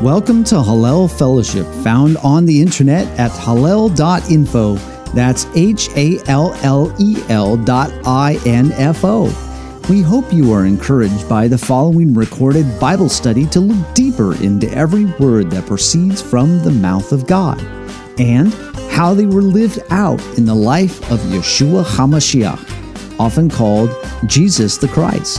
Welcome to Hallel Fellowship, found on the internet at hallel.info. That's HALLEL.info. We hope you are encouraged by the following recorded Bible study to look deeper into every word that proceeds from the mouth of God and how they were lived out in the life of Yeshua HaMashiach, often called Jesus the Christ.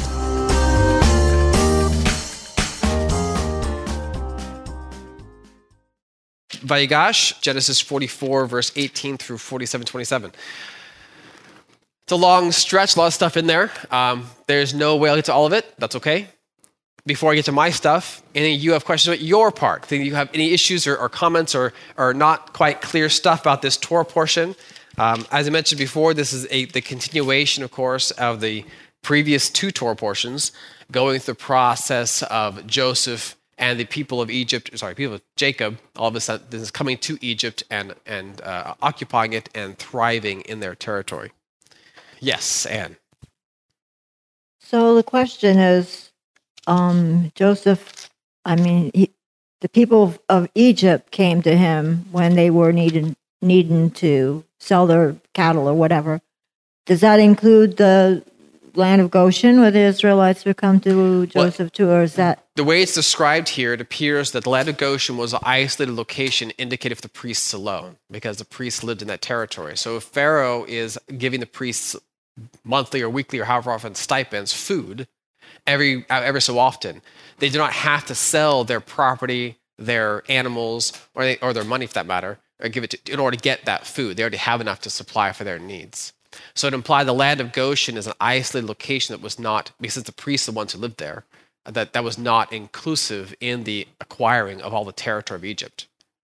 Vayigash, Genesis 44, verse 18 through 47:27. It's a long stretch, a lot of stuff in there. There's no way I'll get to all of it. That's okay. Before I get to my stuff, any of you have questions about your part? Think you have any issues or comments or not quite clear stuff about this Torah portion? As I mentioned before, this is the continuation, of course, of the previous two Torah portions, going through the process of Joseph and the people of people of Jacob, all of a sudden, this is coming to Egypt and occupying it and thriving in their territory. Yes, Anne. So the question is, Joseph, the people of Egypt came to him when they were needing to sell their cattle or whatever. Does that include the land of Goshen, where the Israelites would come to Joseph to, or is that? The way it's described here, it appears that the land of Goshen was an isolated location indicated for the priests alone, because the priests lived in that territory. So if Pharaoh is giving the priests monthly or weekly or however often stipends, food, every so often, they do not have to sell their property, their animals, or their money for that matter, or give it in order to get that food. They already have enough to supply for their needs. So it implied the land of Goshen is an isolated location that was not, because the priests are the ones who lived there, that was not inclusive in the acquiring of all the territory of Egypt.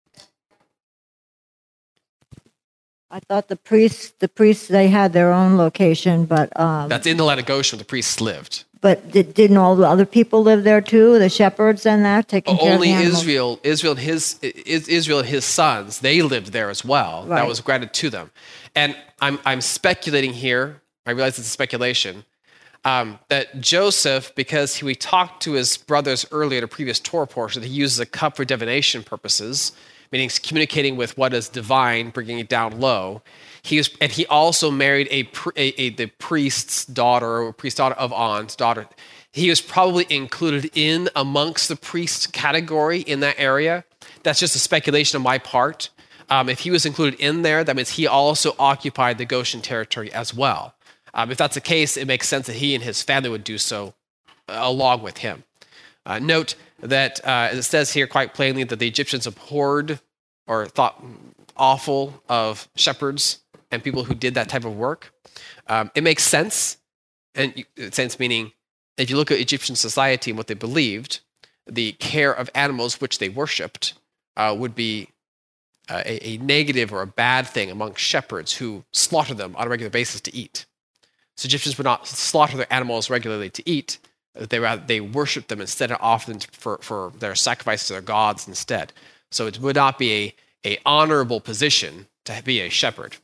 I thought the priests, they had their own location, but that's in the land of Goshen where the priests lived. But didn't all the other people live there too? The shepherds and that, taking care of the animals? Only Israel and his sons, they lived there as well. Right. That was granted to them. And I'm speculating here. I realize it's a speculation. That Joseph, because we talked to his brothers earlier in a previous Torah portion, that he uses a cup for divination purposes, meaning communicating with what is divine, bringing it down low. He also married the priest's daughter, or priest's daughter of On's daughter. He was probably included in amongst the priest category in that area. That's just a speculation on my part. If he was included in there, that means he also occupied the Goshen territory as well. If that's the case, it makes sense that he and his family would do so along with him. Note that it says here quite plainly that the Egyptians abhorred or thought awful of shepherds and people who did that type of work. It makes sense, and sense meaning if you look at Egyptian society and what they believed, the care of animals which they worshipped would be a negative or a bad thing among shepherds who slaughter them on a regular basis to eat. So Egyptians would not slaughter their animals regularly to eat. They worshiped them instead and offered them for their sacrifices to their gods instead. So it would not be a honorable position to be a shepherd.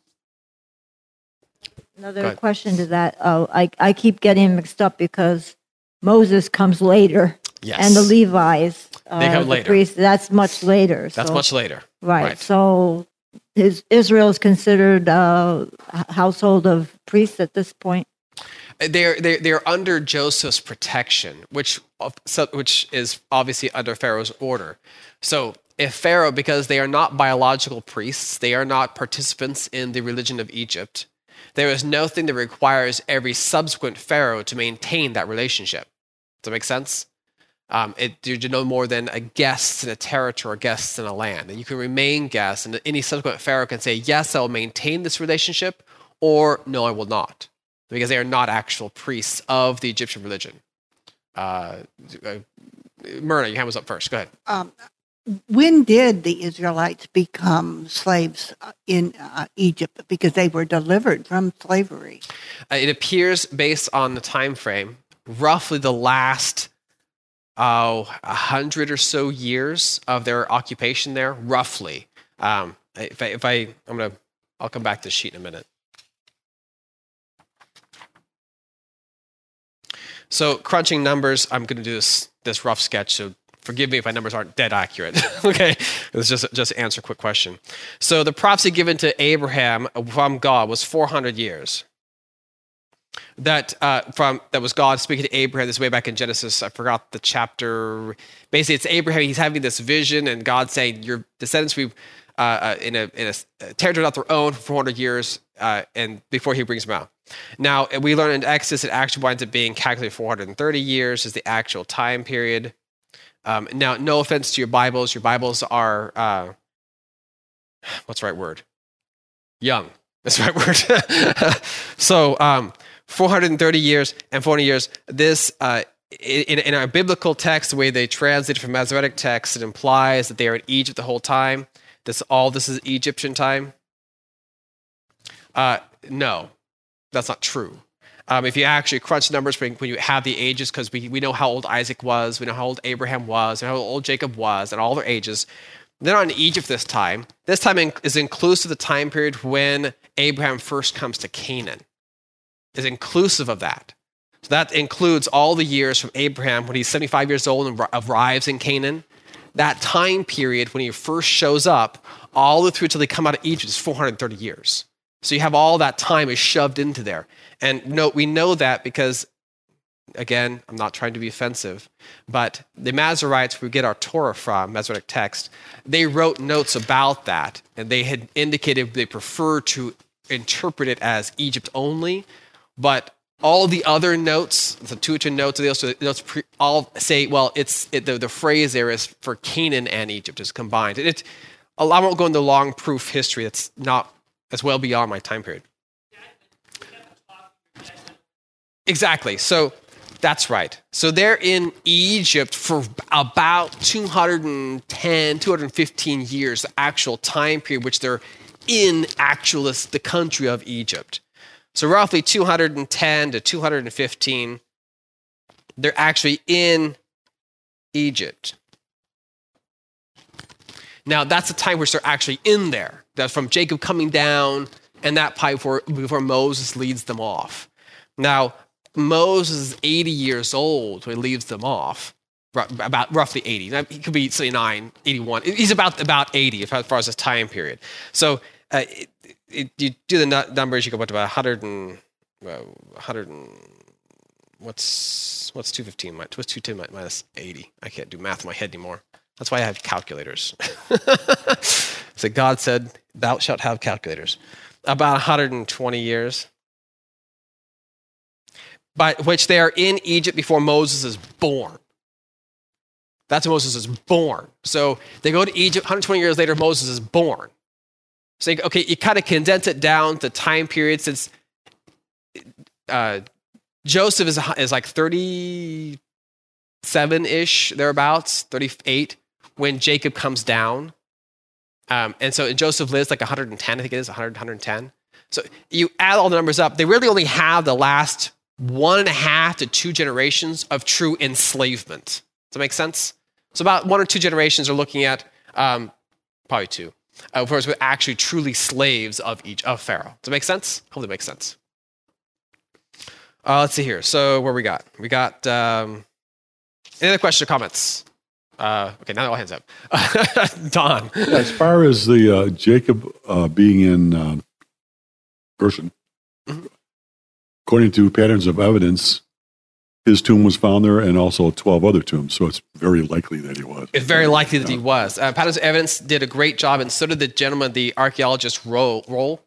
Another question to that. I keep getting mixed up because Moses comes later. Yes. And the Levites. They come later. Priests, that's much later. That's much later. Right. So Israel is considered a household of priests at this point. They're under Joseph's protection, which is obviously under Pharaoh's order. So if Pharaoh, because they are not biological priests, they are not participants in the religion of Egypt, there is nothing that requires every subsequent Pharaoh to maintain that relationship. Does that make sense? You're no more than a guest in a territory or guests in a land. And you can remain guests, and any subsequent Pharaoh can say, yes, I will maintain this relationship, or no, I will not, because they are not actual priests of the Egyptian religion. Myrna, your hand was up first. Go ahead. When did the Israelites become slaves in Egypt? Because they were delivered from slavery. It appears, based on the time frame, roughly the last 100 or so years of their occupation there, roughly. I'll come back to the sheet in a minute. So crunching numbers, I'm going to do this rough sketch. So Forgive me if my numbers aren't dead accurate. Okay, it's just to answer a quick question. So the prophecy given to Abraham from God was 400 years. That was God speaking to Abraham. This way back in Genesis. I forgot the chapter. Basically, it's Abraham. He's having this vision, and God saying, "Your descendants will be in a territory not their own for 400 years," and before He brings them out. Now we learn in Exodus it actually winds up being calculated 430 years is the actual time period. Now, no offense to your Bibles. Your Bibles are what's the right word? Young. That's the right word. So 430 years and 40 years. This, in our biblical text, the way they translate from Masoretic text, it implies that they are in Egypt the whole time. This is Egyptian time. No, that's not true. If you actually crunch numbers when you have the ages, because we know how old Isaac was, we know how old Abraham was, and how old Jacob was, and all their ages. They're not in Egypt this time. This time is inclusive of the time period when Abraham first comes to Canaan. Is inclusive of that. So that includes all the years from Abraham when he's 75 years old and arrives in Canaan. That time period when he first shows up, all the way through till they come out of Egypt is 430 years. So you have all that time is shoved into there. And we know that because, again, I'm not trying to be offensive, but the Masoretes, we get our Torah from, Masoretic text, they wrote notes about that, and they had indicated they prefer to interpret it as Egypt only, but all the other notes, the Tuatara notes, all say, well, the phrase there is for Canaan and Egypt is combined. I won't go into long proof history. That's not as well beyond my time period. Exactly. So that's right. So they're in Egypt for about 210, 215 years, the actual time period which they're in the country of Egypt. So roughly 210 to 215, they're actually in Egypt. Now, that's the time which they're actually in there. That's from Jacob coming down and that part before Moses leads them off. Now, Moses is 80 years old when he leaves them off, about roughly 80. Now, he could be 79, 81. He's about 80 as far as his time period. So you do the numbers, you go up to about 100 what's 215? What's 210 minus 80? I can't do math in my head anymore. That's why I have calculators. So God said, thou shalt have calculators. About 120 years. But which they are in Egypt before Moses is born. That's when Moses is born. So they go to Egypt, 120 years later, Moses is born. So, okay, you kind of condense it down to time period since Joseph is like 37-ish, thereabouts, 38, when Jacob comes down. And so Joseph lives like 110, I think it is, 100, 110. So you add all the numbers up, they really only have the last 1.5 to 2 generations of true enslavement. Does that make sense? So about 1 or 2 generations are looking at, probably 2, of course, we're actually truly slaves of Pharaoh. Does that make sense? Hopefully it makes sense. Let's see here. So where we got? We got, any other questions or comments? Okay, now all hands up. Don. As far as the Jacob being in person, mm-hmm. According to patterns of evidence, his tomb was found there and also 12 other tombs. So it's very likely that he was. It's very likely that he was. Patterns of evidence did a great job, and so did the gentleman, the archaeologist Rohl,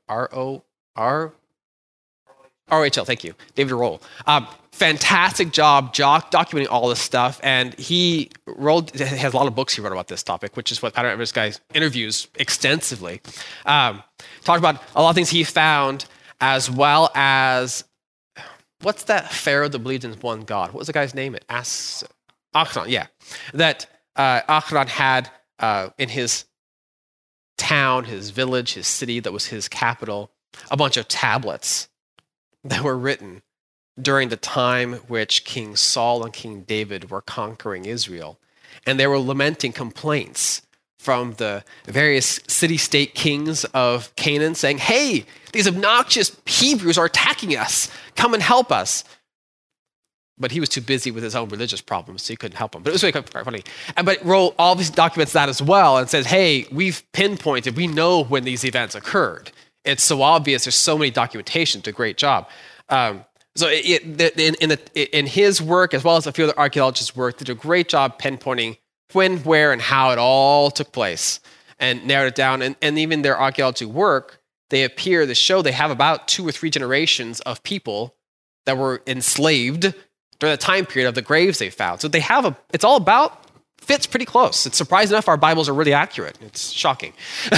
R-O-H-L, thank you, David Rohl. Fantastic job documenting all this stuff, and Rohl has a lot of books he wrote about this topic, which is what Pattern of Evidence guy interviews extensively. Talked about a lot of things he found, as well as what's that pharaoh that believed in one God? What was the guy's name? Akhenaten, yeah. That Akhenaten had in his town, his village, his city, that was his capital, a bunch of tablets that were written during the time which King Saul and King David were conquering Israel. And they were lamenting complaints from the various city-state kings of Canaan saying, hey, these obnoxious Hebrews are attacking us. Come and help us. but he was too busy with his own religious problems, so he couldn't help him. But it was really quite funny. But Roll obviously documents that as well and says, hey, we've pinpointed, we know when these events occurred. It's so obvious. There's so many documentation. It's a great job. So in his work, as well as a few other archaeologists' work, they did a great job pinpointing when, where, and how it all took place and narrowed it down. And even their archaeology work, they show they have about 2 or 3 generations of people that were enslaved during the time period of the graves they found. So they have it's all about, fits pretty close. It's surprising enough our Bibles are really accurate. It's shocking.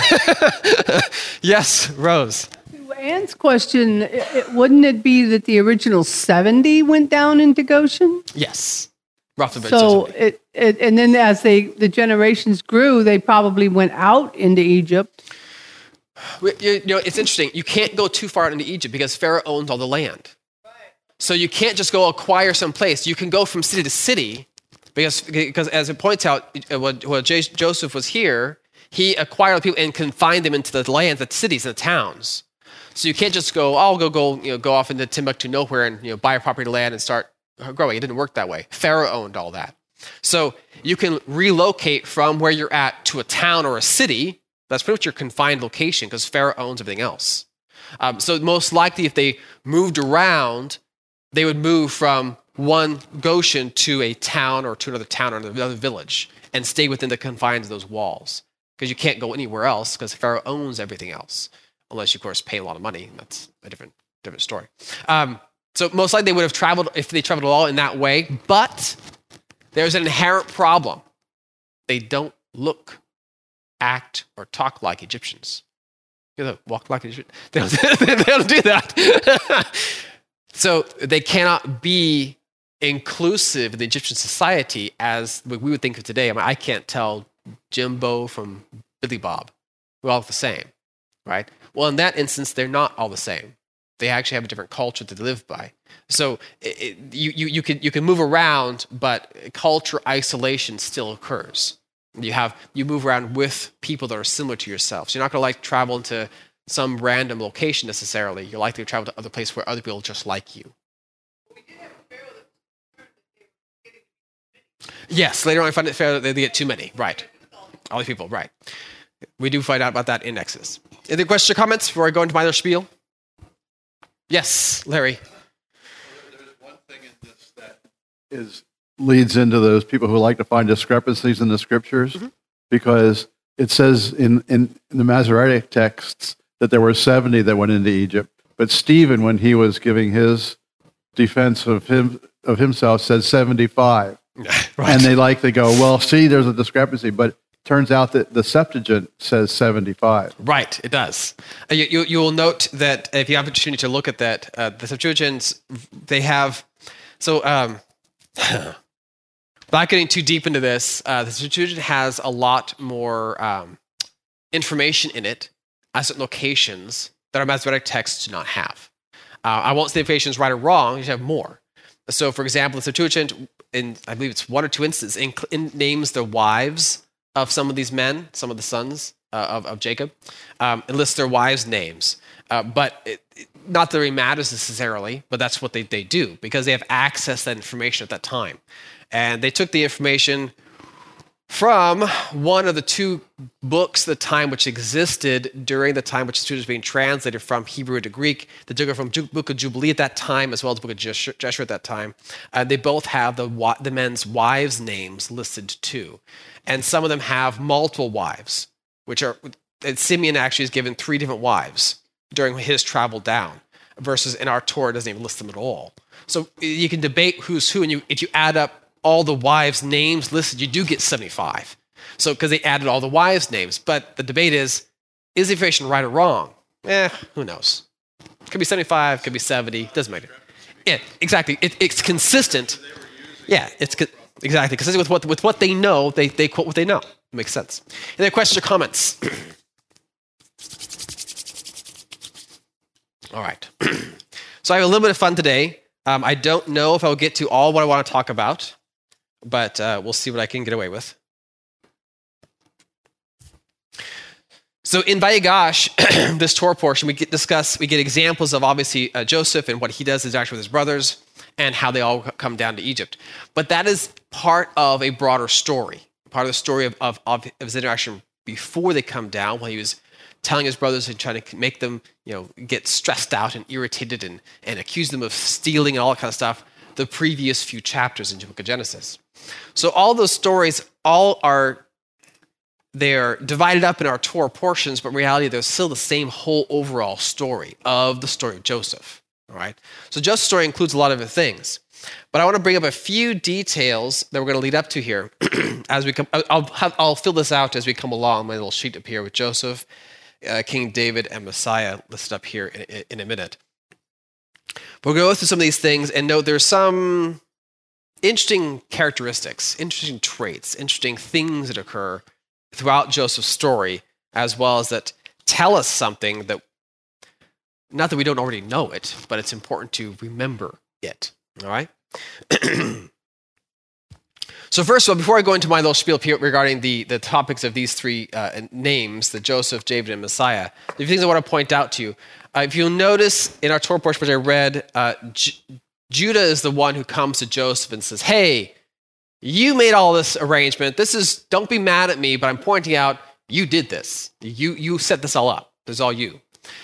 Yes, Rose. To Ann's question, wouldn't it be that the original 70 went down into Goshen? Yes. Roughly. So and then as the generations grew, they probably went out into Egypt. It's interesting. You can't go too far into Egypt because Pharaoh owns all the land. So you can't just go acquire some place. You can go from city to city because as it points out, when Joseph was here, he acquired people and confined them into the lands, the cities, and the towns. So you can't just go, I'll go off into Timbuktu nowhere and buy a property land and start growing. It didn't work that way. Pharaoh owned all that. So you can relocate from where you're at to a town or a city. That's pretty much your confined location because Pharaoh owns everything else. So most likely if they moved around, they would move from one Goshen to a town or to another town or another village and stay within the confines of those walls because you can't go anywhere else because Pharaoh owns everything else unless you, of course, pay a lot of money. That's a different story. So most likely they would have traveled, if they traveled at all, in that way, but there's an inherent problem. They don't look, act, or talk like Egyptians. Walk like Egyptians. They don't do that. So they cannot be inclusive in the Egyptian society as we would think of today. I mean, I can't tell Jimbo from Billy Bob. We're all the same, right? Well, in that instance, they're not all the same. They actually have a different culture that they live by. So you can move around, but culture isolation still occurs. You move around with people that are similar to yourself. So you're not going to travel into some random location necessarily. You're likely to travel to other places where other people just like you. Yes, later on I find it fair that they get too many. Right. All these people, right. We do find out about that in Exodus. Any questions or comments before I go into my other spiel? Yes, Larry. There's one thing in this that leads into those people who like to find discrepancies in the scriptures, because it says in the Masoretic texts that there were 70 that went into Egypt, but Stephen, when he was giving his defense of himself, said 75. Right. And they go, well, see, there's a discrepancy, but turns out that the Septuagint says 75. Right, it does. You will note that if you have an opportunity to look at that, the Septuagints, they have, so without getting too deep into this, the Septuagint has a lot more information in it at certain locations that our Masoretic texts do not have. I won't say the information is right or wrong, you just have more. So, for example, the Septuagint, in I believe it's 1 or 2 instances, names the wives of some of these men, some of the sons of Jacob. It lists their wives' names. But not that it really matters necessarily, but that's what they do because they have access to that information at that time. And they took the information from one of the 2 books at the time which existed during the time which the Septuagint was being translated from Hebrew to Greek. They took it from Book of Jubilee at that time as well as the Book of Jeshua at that time. They both have the men's wives' names listed too. And some of them have multiple wives, and Simeon actually is given 3 different wives during his travel down, versus in our Torah, it doesn't even list them at all. So you can debate who's who, and if you add up all the wives' names listed, you do get 75. So because they added all the wives' names. But the debate is the information right or wrong? Who knows? It could be 75, could be 70, doesn't matter. Yeah, exactly. It's consistent. Yeah, it's exactly consistent with what they know. They quote what they know. It makes sense. Any questions or comments? All right. So I have a little bit of fun today. I don't know if I'll get to all what I want to talk about, but we'll see what I can get away with. So in Vayigash, this Torah portion, we get examples of obviously Joseph and what he does, his interaction with his brothers, and how they all come down to Egypt. But that is part of a broader story, part of the story of his interaction before they come down, while he was telling his brothers and trying to make them, get stressed out and irritated and accuse them of stealing and all that kind of stuff, the previous few chapters in the book of Genesis. So all those stories they're divided up in our Torah portions, but in reality, they're still the same whole overall story of the story of Joseph. All right. So Joseph's story includes a lot of other things, but I want to bring up a few details that we're going to lead up to here as we come. I'll fill this out as we come along. My little sheet up here with Joseph, King David, and Messiah listed up here in a minute. But we'll go through some of these things and note there's some interesting characteristics, interesting traits, interesting things that occur throughout Joseph's story, as well as that tell us something that, not that we don't already know it, but it's important to remember it. All right? So first of all, before I go into my little spiel regarding the topics of these three names, the Joseph, David, and Messiah, the few things I want to point out to you. If you'll notice in our Torah portion, which I read, Judah is the one who comes to Joseph and says, hey, you made all this arrangement. Don't be mad at me, but I'm pointing out you did this. You set this all up. This is all you.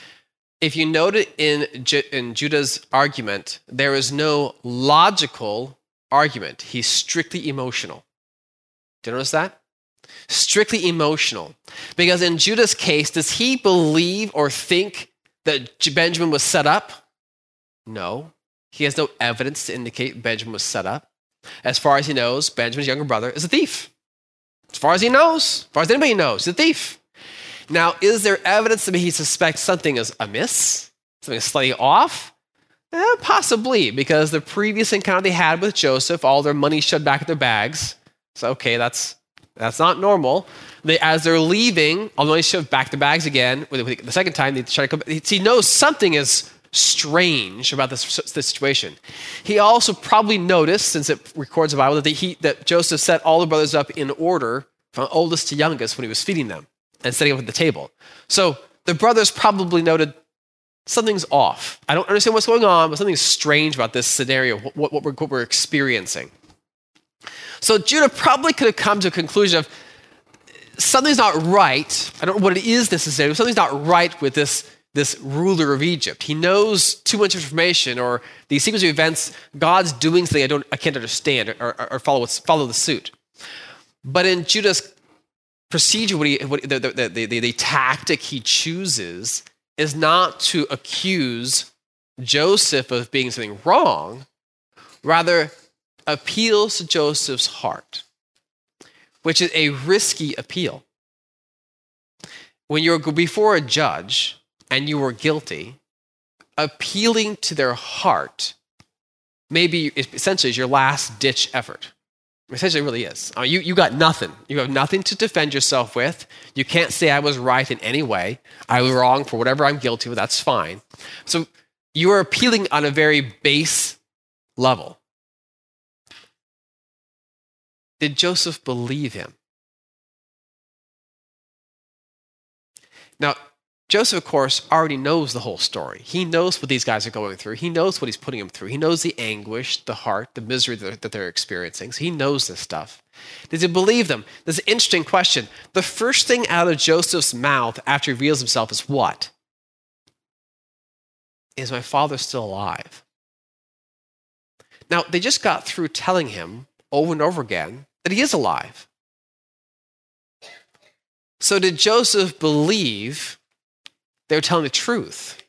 If you note it in Judah's argument, there is no logical argument. He's strictly emotional. Do you notice that? Strictly emotional. Because in Judah's case, does he believe or think that Benjamin was set up? No. He has no evidence to indicate Benjamin was set up. As far as he knows, Benjamin's younger brother is a thief. As far as he knows, as far as anybody knows, he's a thief. Now, is there evidence that he suspects something is amiss? Something is slightly off? Possibly, because the previous encounter they had with Joseph, all their money shoved back in their bags. So, okay, that's not normal. As they're leaving, all the money shoved back in their bags again. The second time, they try to come. He knows something is strange about this situation. He also probably noticed, since it records the Bible, that Joseph set all the brothers up in order from oldest to youngest when he was feeding them and setting up at the table. So the brothers probably noted something's off. I don't understand what's going on, but something's strange about this scenario, what we're experiencing. So Judah probably could have come to a conclusion of something's not right. I don't know what it is necessarily, but something's not right with this ruler of Egypt. He knows too much information, or the sequence of events, God's doing something I can't understand or follow the suit. But in Judah's procedure, the tactic he chooses is not to accuse Joseph of being something wrong, rather appeals to Joseph's heart, which is a risky appeal. When you're before a judge and you were guilty, appealing to their heart maybe essentially is your last-ditch effort. Essentially, it really is. I mean, you got nothing. You have nothing to defend yourself with. You can't say I was right in any way. I was wrong for whatever I'm guilty of. That's fine. So you are appealing on a very base level. Did Joseph believe him? Now, Joseph, of course, already knows the whole story. He knows what these guys are going through. He knows what he's putting them through. He knows the anguish, the heart, the misery that they're experiencing. So he knows this stuff. Does he believe them? This is an interesting question. The first thing out of Joseph's mouth after he reveals himself is what? Is my father still alive? Now, they just got through telling him over and over again that he is alive. So did Joseph believe they were telling the truth?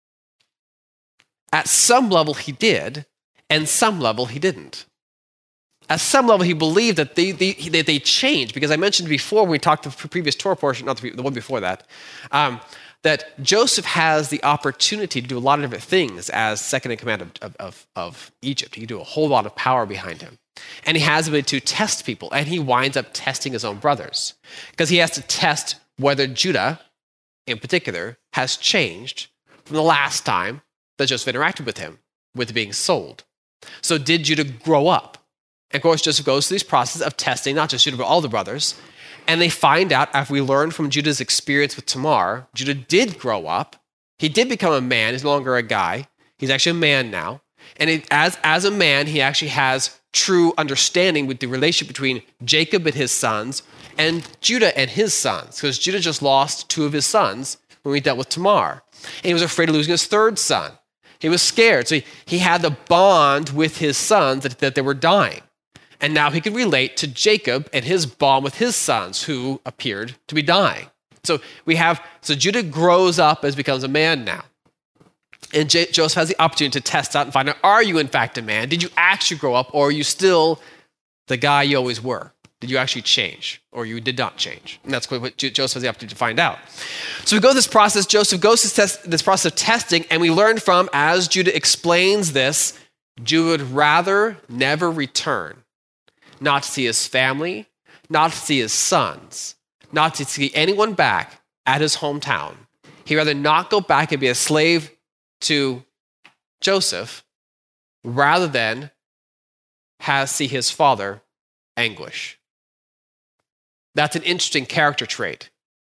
At some level he did, and some level he didn't. At some level he believed that they changed, because I mentioned before when we talked the previous Torah portion, not the one before that, that Joseph has the opportunity to do a lot of different things as second in command of Egypt. He can do a whole lot of power behind him. And he has the ability to test people, and he winds up testing his own brothers, because he has to test whether Judah, in particular, has changed from the last time that Joseph interacted with him, with being sold. So did Judah grow up? And of course, Joseph goes through this process of testing, not just Judah, but all the brothers. And they find out, after we learn from Judah's experience with Tamar, Judah did grow up. He did become a man. He's no longer a guy. He's actually a man now. And as a man, he actually has true understanding with the relationship between Jacob and his sons and Judah and his sons, because Judah just lost 2 of his sons when we dealt with Tamar. And he was afraid of losing his 3rd son. He was scared. So he had the bond with his sons that they were dying. And now he could relate to Jacob and his bond with his sons who appeared to be dying. So Judah grows up as becomes a man now. And Joseph has the opportunity to test out and find out, are you in fact a man? Did you actually grow up, or are you still the guy you always were? Did you actually change, or you did not change? And that's what Joseph has the opportunity to find out. So we go through this process. Joseph goes through this process of testing, and we learn from, as Judah explains this, Judah would rather never return, not to see his family, not to see his sons, not to see anyone back at his hometown. He'd rather not go back and be a slave to Joseph rather than see his father anguish. That's an interesting character trait.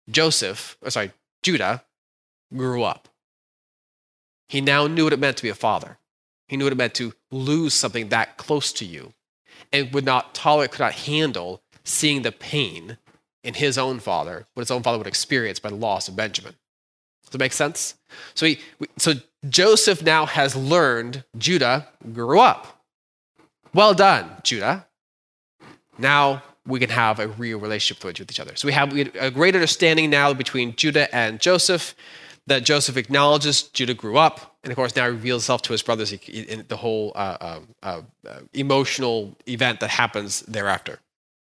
Judah grew up. He now knew what it meant to be a father. He knew what it meant to lose something that close to you, and could not handle seeing the pain in his own father, what his own father would experience by the loss of Benjamin. Does that make sense? So Joseph now has learned Judah grew up. Well done, Judah. Now we can have a real relationship with each other. So we have a great understanding now between Judah and Joseph, that Joseph acknowledges Judah grew up, and of course now reveals himself to his brothers in the whole emotional event that happens thereafter.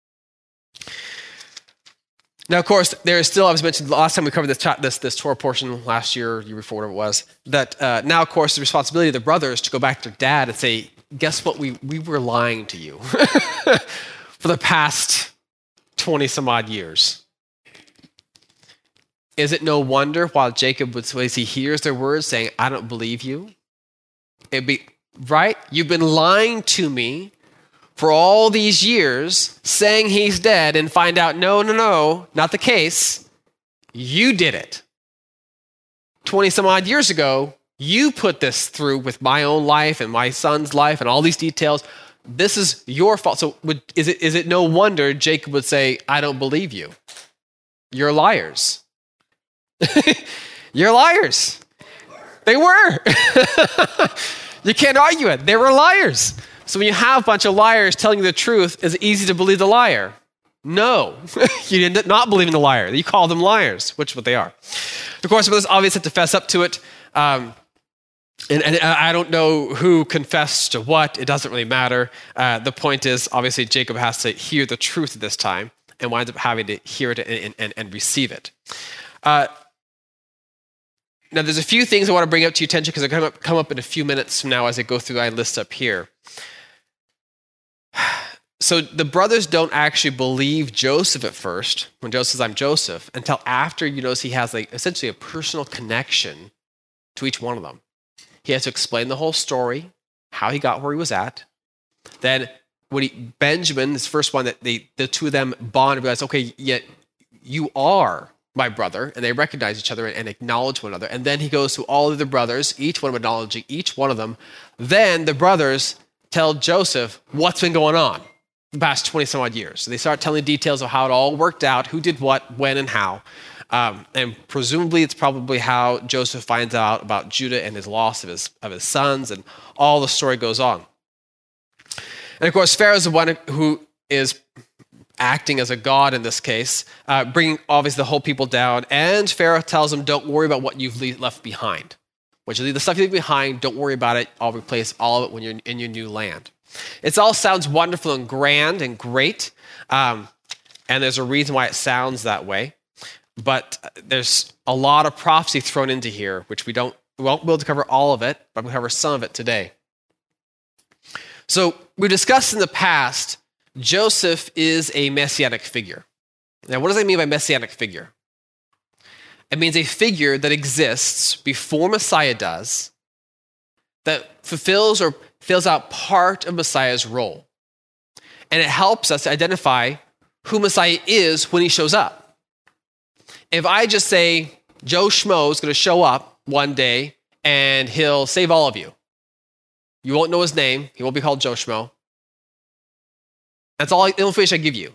Now, of course, there is still, I was mentioned last time we covered this Torah portion last year before, whatever it was, that now, of course, the responsibility of the brothers to go back to their dad and say, guess what, we were lying to you for the past 20 some odd years. Is it no wonder while Jacob would, as he hears their words saying, I don't believe you? It'd be, right? You've been lying to me for all these years, saying he's dead, and find out, no, not the case. You did it. 20 some odd years ago, you put this through with my own life and my son's life and all these details. This is your fault. So is it no wonder Jacob would say, I don't believe you. You're liars. You're liars. They were. You can't argue it. They were liars. So when you have a bunch of liars telling you the truth, is it easy to believe the liar? No. You did not believe in the liar. You call them liars, which is what they are. Of course, brothers obviously have to fess up to it. And I don't know who confessed to what. It doesn't really matter. The point is, obviously, Jacob has to hear the truth at this time and winds up having to hear it and receive it. Now, there's a few things I want to bring up to your attention because they're come up in a few minutes from now as I go through my list up here. So the brothers don't actually believe Joseph at first, when Joseph says, I'm Joseph, until after you notice he has essentially a personal connection to each one of them. He has to explain the whole story, how he got where he was at. Then when Benjamin, this first one, that the two of them bond and realize, okay, yet you are my brother, and they recognize each other and acknowledge one another. And then he goes to all of the brothers, each one acknowledging each one of them. Then the brothers tell Joseph what's been going on the past 20 some odd years. So they start telling details of how it all worked out, who did what, when, and how. And presumably it's probably how Joseph finds out about Judah and his loss of his sons, and all the story goes on. And of course, Pharaoh is the one who is acting as a god in this case, bringing obviously the whole people down. And Pharaoh tells them, don't worry about what you've left behind. Which is the stuff you leave behind, don't worry about it. I'll replace all of it when you're in your new land. It all sounds wonderful and grand and great. And there's a reason why it sounds that way. But there's a lot of prophecy thrown into here, which we won't be able to cover all of it, but we'll cover some of it today. So we discussed in the past, Joseph is a messianic figure. Now, what does that mean by messianic figure? It means a figure that exists before Messiah does, that fulfills or fills out part of Messiah's role. And it helps us to identify who Messiah is when he shows up. If I just say, Joe Schmo is going to show up one day and he'll save all of you, You won't know his name. He won't be called Joe Schmo. That's all the information I give you.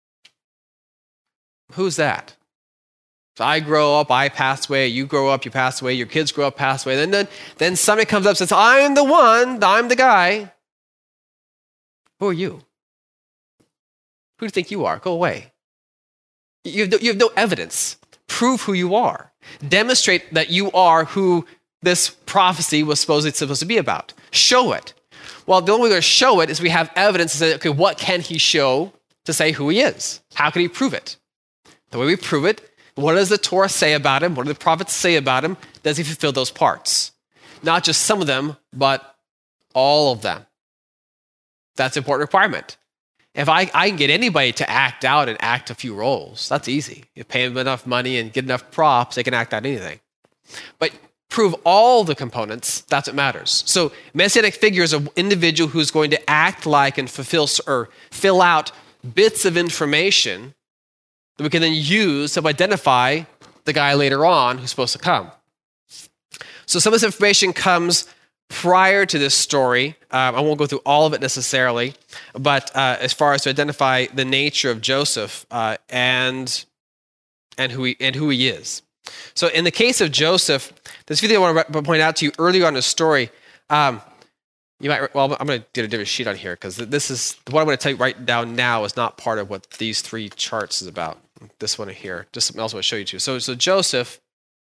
Who's that? So I grow up, I pass away, you grow up, you pass away, your kids grow up, pass away. Then somebody comes up and says, I'm the one, I'm the guy. Who are you? Who do you think you are? Go away. You have no evidence. Prove who you are. Demonstrate that you are who this prophecy was supposed to be about. Show it. Well, the only way we're going to show it is we have evidence to say, okay, what can he show to say who he is? How can he prove it? The way we prove it, what does the Torah say about him? What do the prophets say about him? Does he fulfill those parts? Not just some of them, but all of them. That's an important requirement. If I can get anybody to act out and act a few roles, that's easy. You pay them enough money and get enough props, they can act out anything. But prove all the components, that's what matters. So messianic figure is an individual who's going to act like and fulfill or fill out bits of information that we can then use to identify the guy later on who's supposed to come. So some of this information comes prior to this story. I won't go through all of it necessarily, but as far as to identify the nature of Joseph and who he is. So in the case of Joseph, there's a few things I want to point out to you earlier on in the story. I'm going to get a different sheet on here because this is what I'm going to tell you right down now is not part of what these three charts is about. This one here, just something else I want to show you too. So Joseph,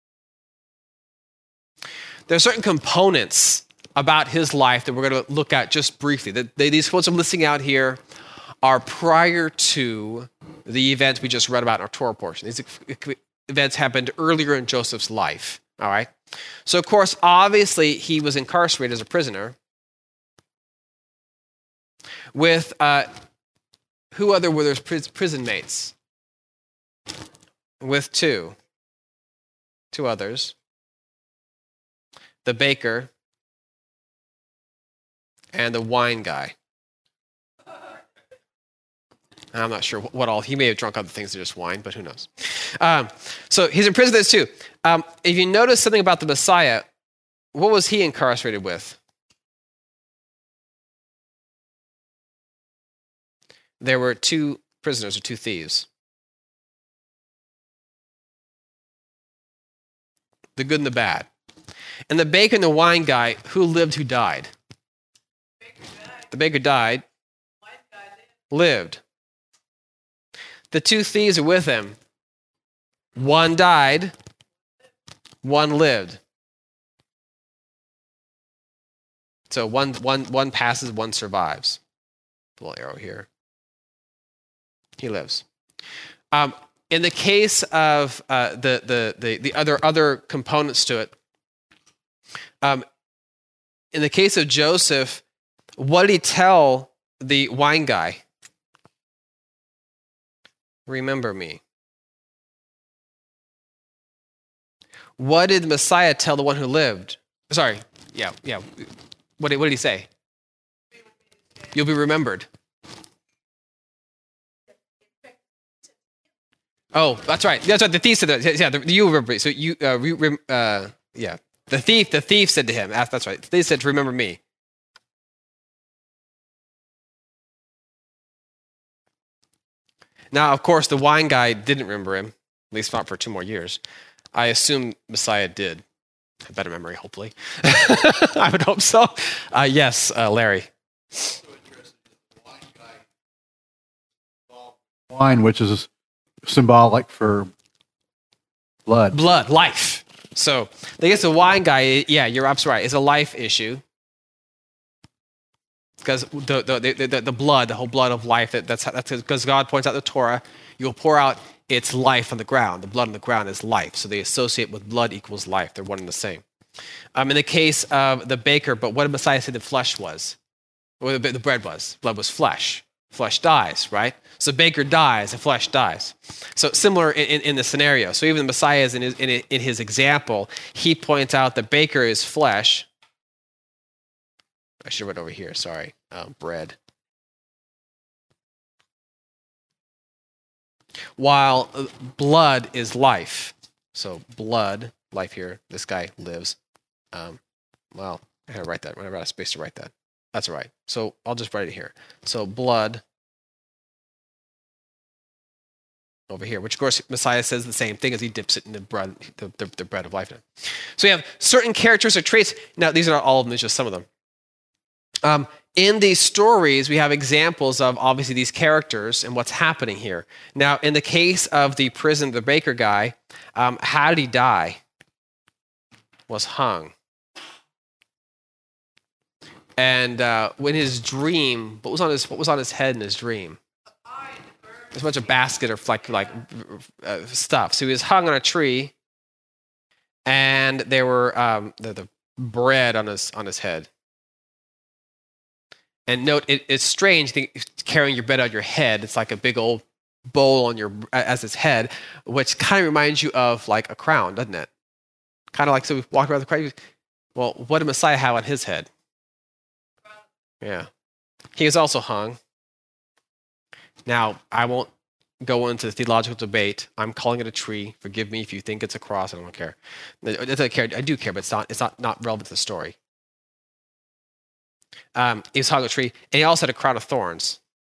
there are certain components about his life that we're going to look at just briefly. These quotes I'm listing out here are prior to the events we just read about in our Torah portion. These events happened earlier in Joseph's life. All right. So of course, obviously, he was incarcerated as a prisoner with who other were their prison mates? With two others, the baker and the wine guy. I'm not sure what all, he may have drunk other things than just wine, but who knows. So he's in prison, there's two. If you notice something about the Messiah, what was he incarcerated with? There were two prisoners or two thieves. The good and the bad. And the baker and the wine guy, who lived, who died? The baker died. Lived. The two thieves are with him. One died. One lived. So one passes, one survives. A little arrow here. He lives. In the case of the other components to it, in the case of Joseph, what did he tell the wine guy? Remember me. What did the Messiah tell the one who lived? Sorry, yeah. What did he say? You'll be remembered. Oh, that's right. That's right. The thief said that. Yeah, you remember. So you, yeah. The thief said to him. That's right. They said to remember me. Now, of course, the wine guy didn't remember him. At least not for 2 more years. I assume Messiah did. A better memory, hopefully. I would hope so. Yes, Larry. Wine, which is symbolic for blood. Blood, life. So I guess the wine guy, yeah, you're absolutely right. It's a life issue. Because the blood, the whole blood of life, that's because God points out the Torah, you'll pour out its life on the ground. The blood on the ground is life. So they associate with blood equals life. They're one and the same. In the case of the baker, but what did Messiah say the flesh was? Or the bread was? Blood was flesh. Flesh dies, right? So baker dies, the flesh dies. So similar in the scenario. So even the Messiah is in his example, he points out the baker is flesh. I should have went over here, sorry. Bread. While blood is life. So blood, life here, this guy lives. Well, I had to write that whenever I had space to write that. That's all right. So I'll just write it here. So blood over here, which of course Messiah says the same thing as he dips it in the bread, the bread of life. So we have certain characteristic traits. Now, these are not all of them, it's just some of them. In these stories, we have examples of obviously these characters and what's happening here. Now, in the case of the prison, the baker guy, how did he die? Was hung. And when his dream, what was on his head in his dream? There's a bunch of basket or like stuff. So he was hung on a tree, and there were the bread on his head. And note, it's strange carrying your bread on your head. It's like a big old bowl on your as his head, which kind of reminds you of like a crown, doesn't it? Kind of like, so we walk around the crown. Well, what did Messiah have on his head? Yeah. He was also hung. Now, I won't go into the theological debate. I'm calling it a tree. Forgive me if you think it's a cross. I don't care. I do care, but it's not relevant to the story. He was hung on a tree, and he also had a crown of thorns.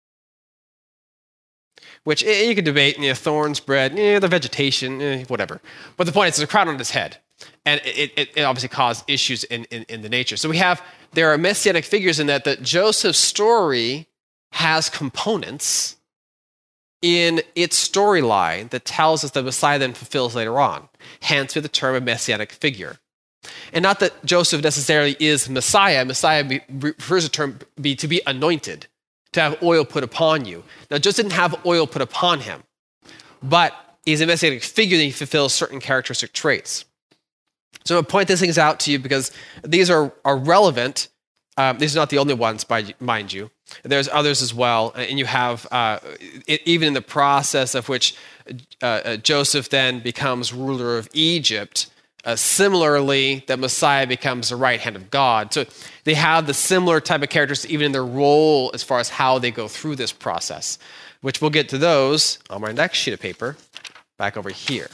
Which you could debate, thorns, bread, the vegetation, whatever. But the point is, there's a crown on his head. And it obviously caused issues in the nature. So there are messianic figures in that Joseph's story has components in its storyline that tells us that Messiah then fulfills later on. Hence, with the term of messianic figure. And not that Joseph necessarily is Messiah. Messiah refers to the term to be anointed, to have oil put upon you. Now, Joseph didn't have oil put upon him, but he's a messianic figure that he fulfills certain characteristic traits. So I'll point these things out to you because these are relevant. These are not the only ones, mind you. There's others as well. And you have, even in the process of which Joseph then becomes ruler of Egypt, similarly, that Messiah becomes the right hand of God. So they have the similar type of characters even in their role as far as how they go through this process, which we'll get to those on my next sheet of paper back over here.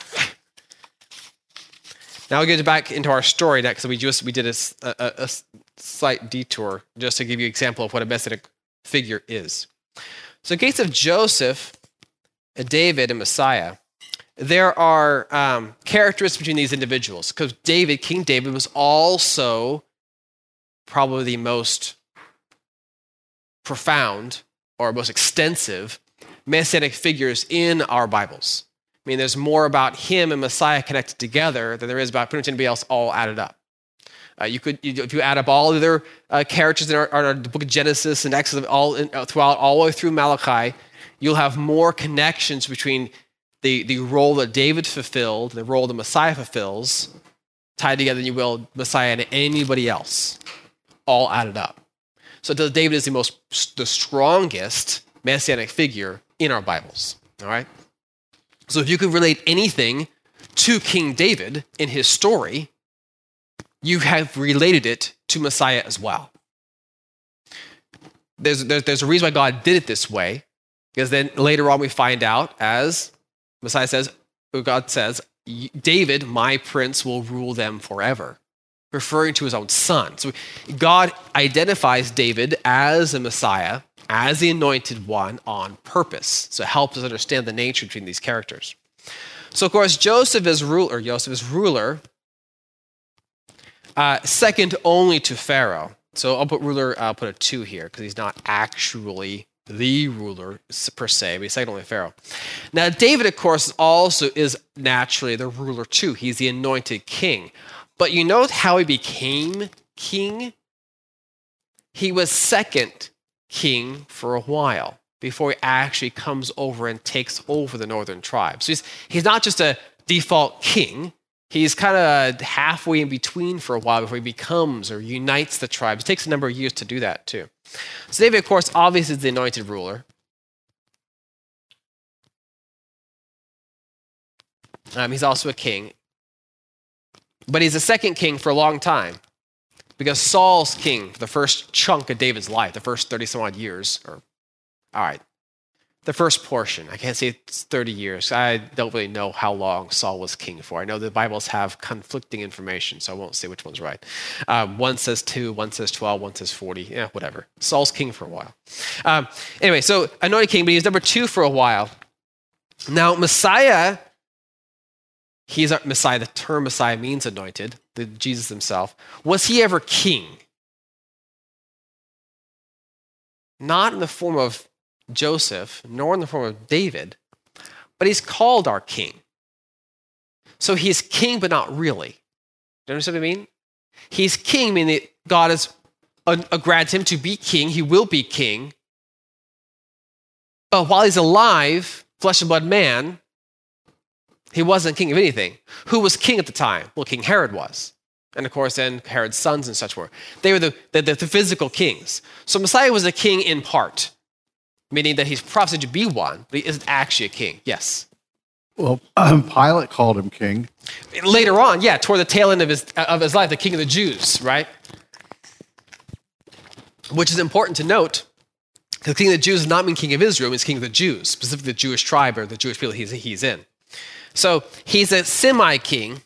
Now we'll get back into our story next. So we did a slight detour just to give you an example of what a messianic figure is. So in case of Joseph, David, and Messiah, there are characteristics between these individuals. Because King David was also probably the most profound or most extensive messianic figures in our Bibles. I mean, there's more about him and Messiah connected together than there is about pretty much anybody else all added up. If you add up all the other characters in our the book of Genesis and Exodus, all the way through Malachi, you'll have more connections between the role that David fulfilled, the role that Messiah fulfills, tied together than you will Messiah and anybody else, all added up. So David is the strongest messianic figure in our Bibles. All right. So if you could relate anything to King David in his story, you have related it to Messiah as well. There's a reason why God did it this way, because then later on we find out, as Messiah says, God says, David, my prince, will rule them forever, referring to his own son. So God identifies David as a Messiah, as the anointed one on purpose. So it helps us understand the nature between these characters. So of course, Joseph is ruler, second only to Pharaoh. So I'll put a 2 here because he's not actually the ruler per se, but he's second only to Pharaoh. Now David, of course, also is naturally the ruler too. He's the anointed king. But you know how he became king? He was second king for a while before he actually comes over and takes over the northern tribes. So he's not just a default king. He's kind of halfway in between for a while before he becomes or unites the tribes. It takes a number of years to do that too. So David, of course, obviously is the anointed ruler. He's also a king. But he's a second king for a long time because Saul's king for the first chunk of David's life, the first 30 some odd years. All right. the first portion. I can't say it's 30 years. I don't really know how long Saul was king for. I know the Bibles have conflicting information, so I won't say which one's right. One says 2, one says 12, one says 40. Yeah, whatever. Saul's king for a while. Anyway, so anointed king, but he's number 2 for a while. Now, Messiah, he's our Messiah. The term Messiah means anointed, Jesus himself. Was he ever king? Not in the form of Joseph, nor in the form of David, but he's called our king. So he's king, but not really. Do you understand what I mean? He's king, meaning that God has granted him to be king. He will be king. But while he's alive, flesh and blood man, he wasn't king of anything. Who was king at the time? Well, King Herod was. And of course, then Herod's sons and such were. They were the physical kings. So Messiah was a king in part, meaning that he's prophesied to be one, but he isn't actually a king. Yes? Well, Pilate called him king. Later on, yeah, toward the tail end of his life, the king of the Jews, right? Which is important to note, because the king of the Jews does not mean king of Israel, it means king of the Jews, specifically the Jewish tribe or the Jewish people he's in. So he's a semi-king.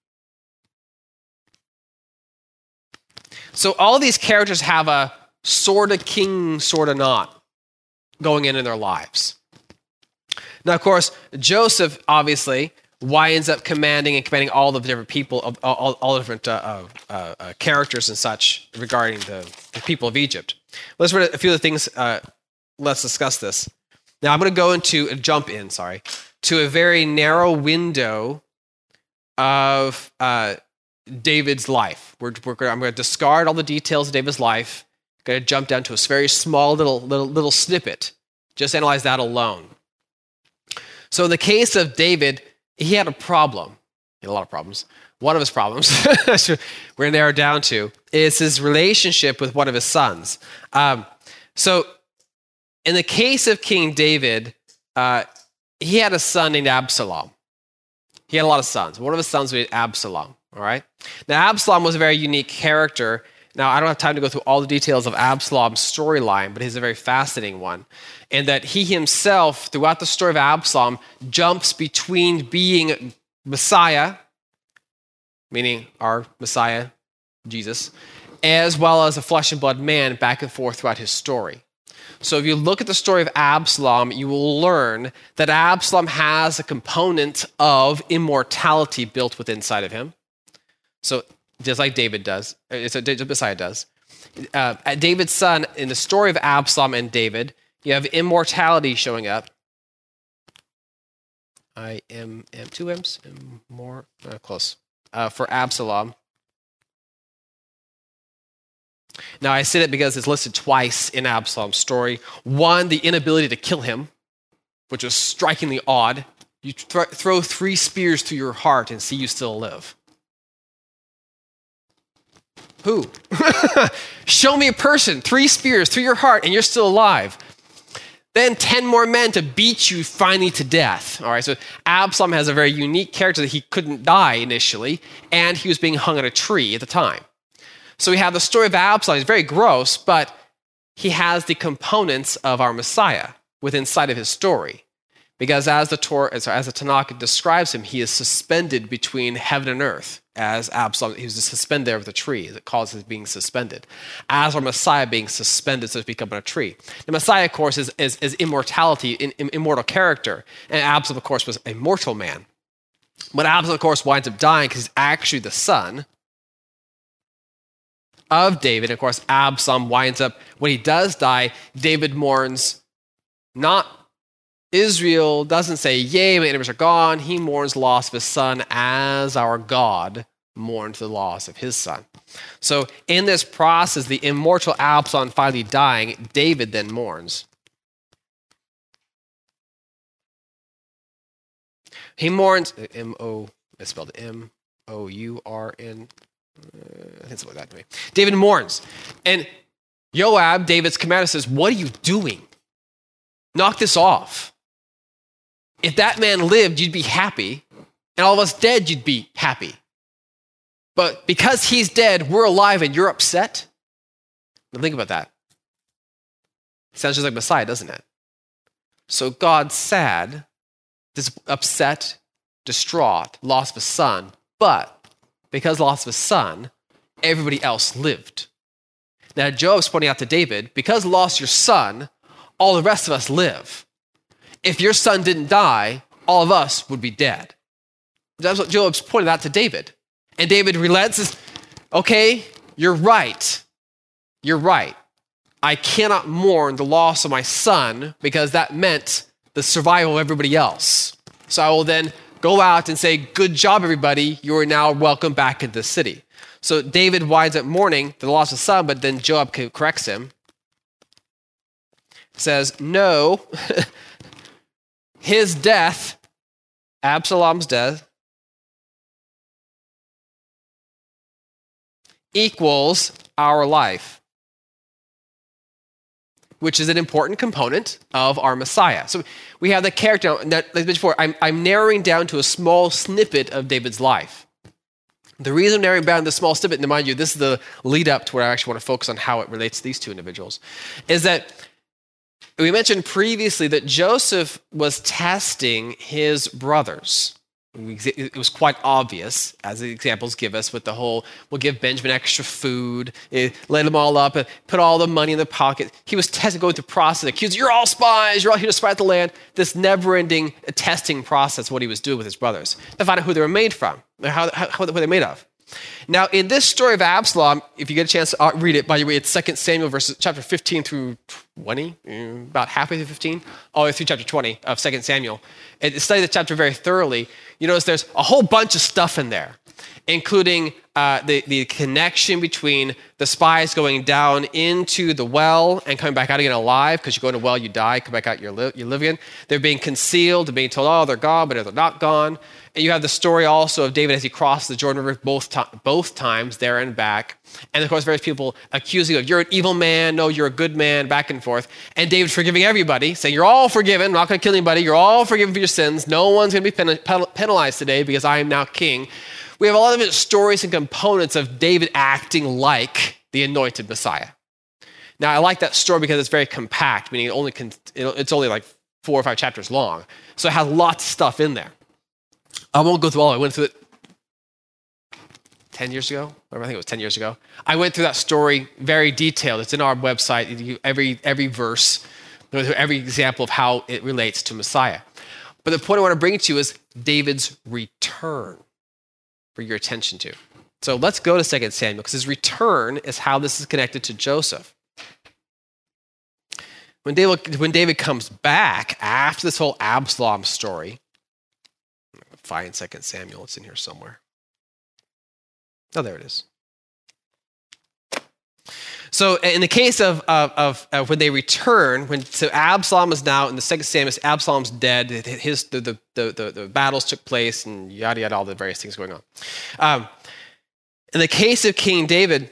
So all these characters have a sort of king, sort of not going in their lives. Now, of course, Joseph obviously winds up commanding all the different people, all the different characters and such regarding the people of Egypt. Let's read a few of the things. Let's discuss this. Now, I'm going to jump in to a very narrow window of David's life. I'm going to discard all the details of David's life. Going to jump down to a very small little snippet. Just analyze that alone. So in the case of David, he had a problem. He had a lot of problems. One of his problems, we're going to narrow down to, is his relationship with one of his sons. So in the case of King David, he had a son named Absalom. He had a lot of sons. One of his sons was Absalom. All right. Now, Absalom was a very unique character. Now, I don't have time to go through all the details of Absalom's storyline, but he's a very fascinating one. And that he himself, throughout the story of Absalom, jumps between being Messiah, meaning our Messiah, Jesus, as well as a flesh and blood man back and forth throughout his story. So if you look at the story of Absalom, you will learn that Absalom has a component of immortality built within inside of him. So just like David does, Messiah does. David's son, in the story of Absalom and David, you have immortality showing up. Two M's, more close, for Absalom. Now, I say that because it's listed twice in Absalom's story. One, the inability to kill him, which is strikingly odd. You throw 3 spears through your heart and see you still live. Who? Show me a person, 3 spears through your heart, and you're still alive. Then 10 more men to beat you finally to death. All right, so Absalom has a very unique character that he couldn't die initially, and he was being hung on a tree at the time. So we have the story of Absalom. It's very gross, but he has the components of our Messiah within sight of his story. Because as the Tanakh describes him, he is suspended between heaven and earth. As Absalom, he was suspended there with a tree. It causes being suspended. As our Messiah being suspended, so to speak, up on a tree. The Messiah, of course, is immortality, immortal character. And Absalom, of course, was a mortal man. But Absalom, of course, winds up dying because he's actually the son of David. Of course, Absalom winds up, when he does die, David mourns not Israel, doesn't say, yay, my enemies are gone. He mourns the loss of his son as our God mourned the loss of his son. So in this process, the immortal Absalom finally dying, David then mourns. He mourns, I spelled M-O-U-R-N. I think it's like that to me. David mourns. And Joab, David's commander, says, what are you doing? Knock this off. If that man lived, you'd be happy. And all of us dead, you'd be happy. But because he's dead, we're alive and you're upset? Now think about that. Sounds just like Messiah, doesn't it? So God's sad, upset, distraught, loss of a son, but because loss of a son, everybody else lived. Now Joab's pointing out to David, because lost your son, all the rest of us live. If your son didn't die, all of us would be dead. That's what Joab's pointed out to David. And David relents and says, okay, you're right. You're right. I cannot mourn the loss of my son because that meant the survival of everybody else. So I will then go out and say, good job, everybody. You are now welcome back into the city. So David winds up mourning the loss of his son, but then Joab corrects him. Says, no, his death, Absalom's death, equals our life, which is an important component of our Messiah. So we have the character that, like before, I'm narrowing down to a small snippet of David's life. The reason I'm narrowing down this small snippet, and mind you, this is the lead up to where I actually want to focus on how it relates to these two individuals, is that we mentioned previously that Joseph was testing his brothers. It was quite obvious, as the examples give us, with the whole, we'll give Benjamin extra food, let them all up, put all the money in the pocket. He was testing, going through the process, accused, you're all spies, you're all here to spy out the land. This never-ending testing process, what he was doing with his brothers, to find out who they were made from, how they were made of. Now, in this story of Absalom, if you get a chance to read it, by the way, it's 2 Samuel verses chapter 15 through 20, about halfway through 15, all the way through chapter 20 of 2 Samuel. And study the chapter very thoroughly. You notice there's a whole bunch of stuff in there, including the connection between the spies going down into the well and coming back out again alive, because you go in a well, you die, come back out, you live again. They're being concealed, they're being told, oh, they're gone, but they're not gone. And you have the story also of David as he crossed the Jordan River both times, there and back. And of course, various people accusing you of, you're an evil man, no, you're a good man, back and forth. And David forgiving everybody, saying, you're all forgiven, I'm not going to kill anybody, you're all forgiven for your sins, no one's going to be penalized today because I am now king. We have a lot of stories and components of David acting like the anointed Messiah. Now, I like that story because it's very compact, meaning it's only like 4 or 5 chapters long. So it has lots of stuff in there. I won't go through all of it. I went through it 10 years ago. I think it was 10 years ago. I went through that story very detailed. It's in our website. Every verse, every example of how it relates to Messiah. But the point I want to bring to you is David's return for your attention to. So let's go to 2 Samuel, because his return is how this is connected to Joseph. When David comes back after this whole Absalom story, find 2 Samuel. It's in here somewhere. Oh, there it is. So in the case of when they return, so Absalom is now in the 2 Samuel, Absalom's dead. The battles took place and yada yada, all the various things going on. In the case of King David,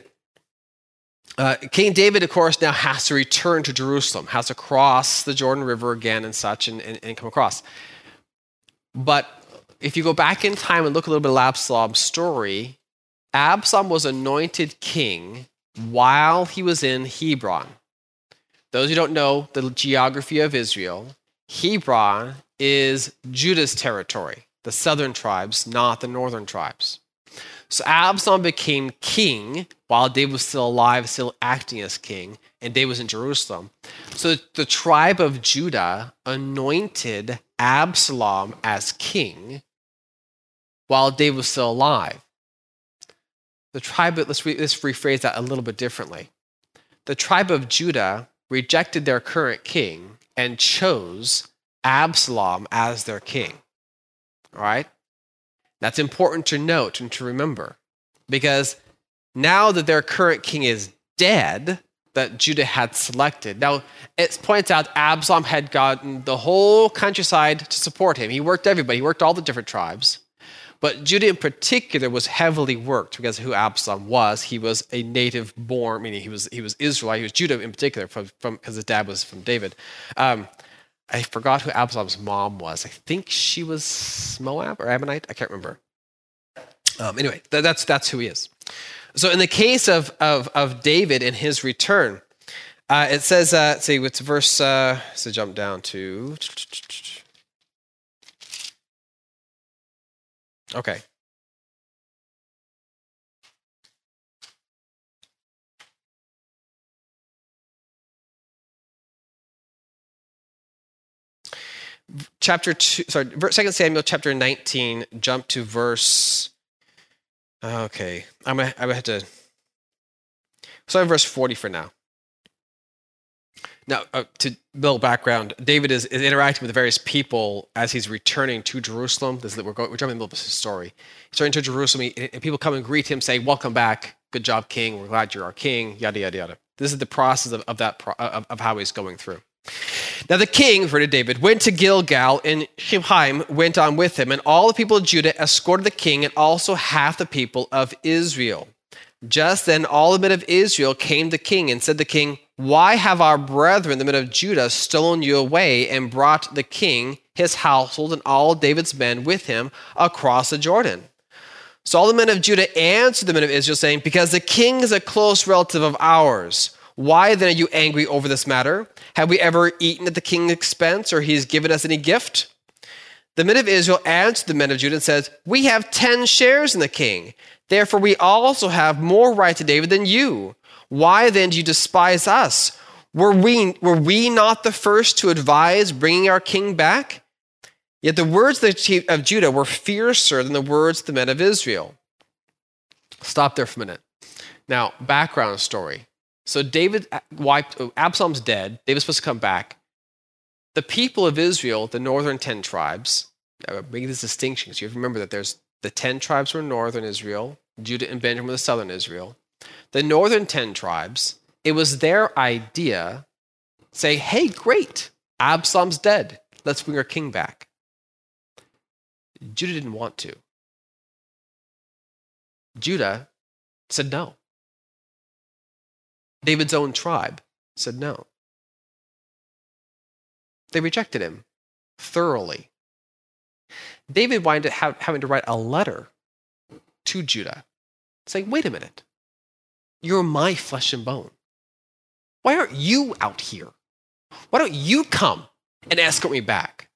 of course, now has to return to Jerusalem, has to cross the Jordan River again and such, and come across. But if you go back in time and look a little bit at Absalom's story, Absalom was anointed king while he was in Hebron. Those who don't know the geography of Israel, Hebron is Judah's territory, the southern tribes, not the northern tribes. So Absalom became king while David was still alive, still acting as king, and David was in Jerusalem. So the tribe of Judah anointed Absalom as king while David was still alive. The tribe, let's rephrase that a little bit differently. The tribe of Judah rejected their current king and chose Absalom as their king. All right? That's important to note and to remember, because now that their current king is dead, that Judah had selected. Now, it points out Absalom had gotten the whole countryside to support him. He worked everybody. He worked all the different tribes. But Judah in particular was heavily worked because of who Absalom was. He was a native born, meaning he was Israelite. He was Judah in particular because his dad was from David. I forgot who Absalom's mom was. I think she was Moab or Ammonite. I can't remember. Anyway, that's who he is. So in the case of David and his return, It says, let's see, what's verse, so jump down to, okay. Chapter 2, 2 Samuel chapter 19, jump to verse, okay, I'm gonna have to, so I'm verse 40 for now. Now, to build background, David is interacting with the various people as he's returning to Jerusalem. We're jumping in the middle of his story. He's returning to Jerusalem, and people come and greet him, saying, "Welcome back, good job, King. We're glad you're our king." Yada yada yada. This is the process of how he's going through. Now the king, referred to David, went to Gilgal, and Shimei went on with him, and all the people of Judah escorted the king, and also half the people of Israel. Just then all the men of Israel came to the king and said to the king, "Why have our brethren, the men of Judah, stolen you away and brought the king, his household, and all David's men with him across the Jordan?" So all the men of Judah answered the men of Israel, saying, "Because the king is a close relative of ours. Why then are you angry over this matter? Have we ever eaten at the king's expense, or he has given us any gift?" The men of Israel answered the men of Judah and said, "We have 10 shares in the king. Therefore we also have more right to David than you. Why then do you despise us? Were we not the first to advise bringing our king back?" Yet the words of the chief of Judah were fiercer than the words of the men of Israel. Stop there for a minute. Now, background story. So Absalom's dead. David's supposed to come back. The people of Israel, the northern 10 tribes, making this distinction, so you have to remember that there's the 10 tribes were northern Israel, Judah and Benjamin were the southern Israel. The northern 10 tribes, it was their idea, say, "Hey, great, Absalom's dead. Let's bring our king back." Judah didn't want to. Judah said no. David's own tribe said no. They rejected him thoroughly. David wound up having to write a letter to Judah saying, "Wait a minute. You're my flesh and bone. Why aren't you out here? Why don't you come and escort me back?"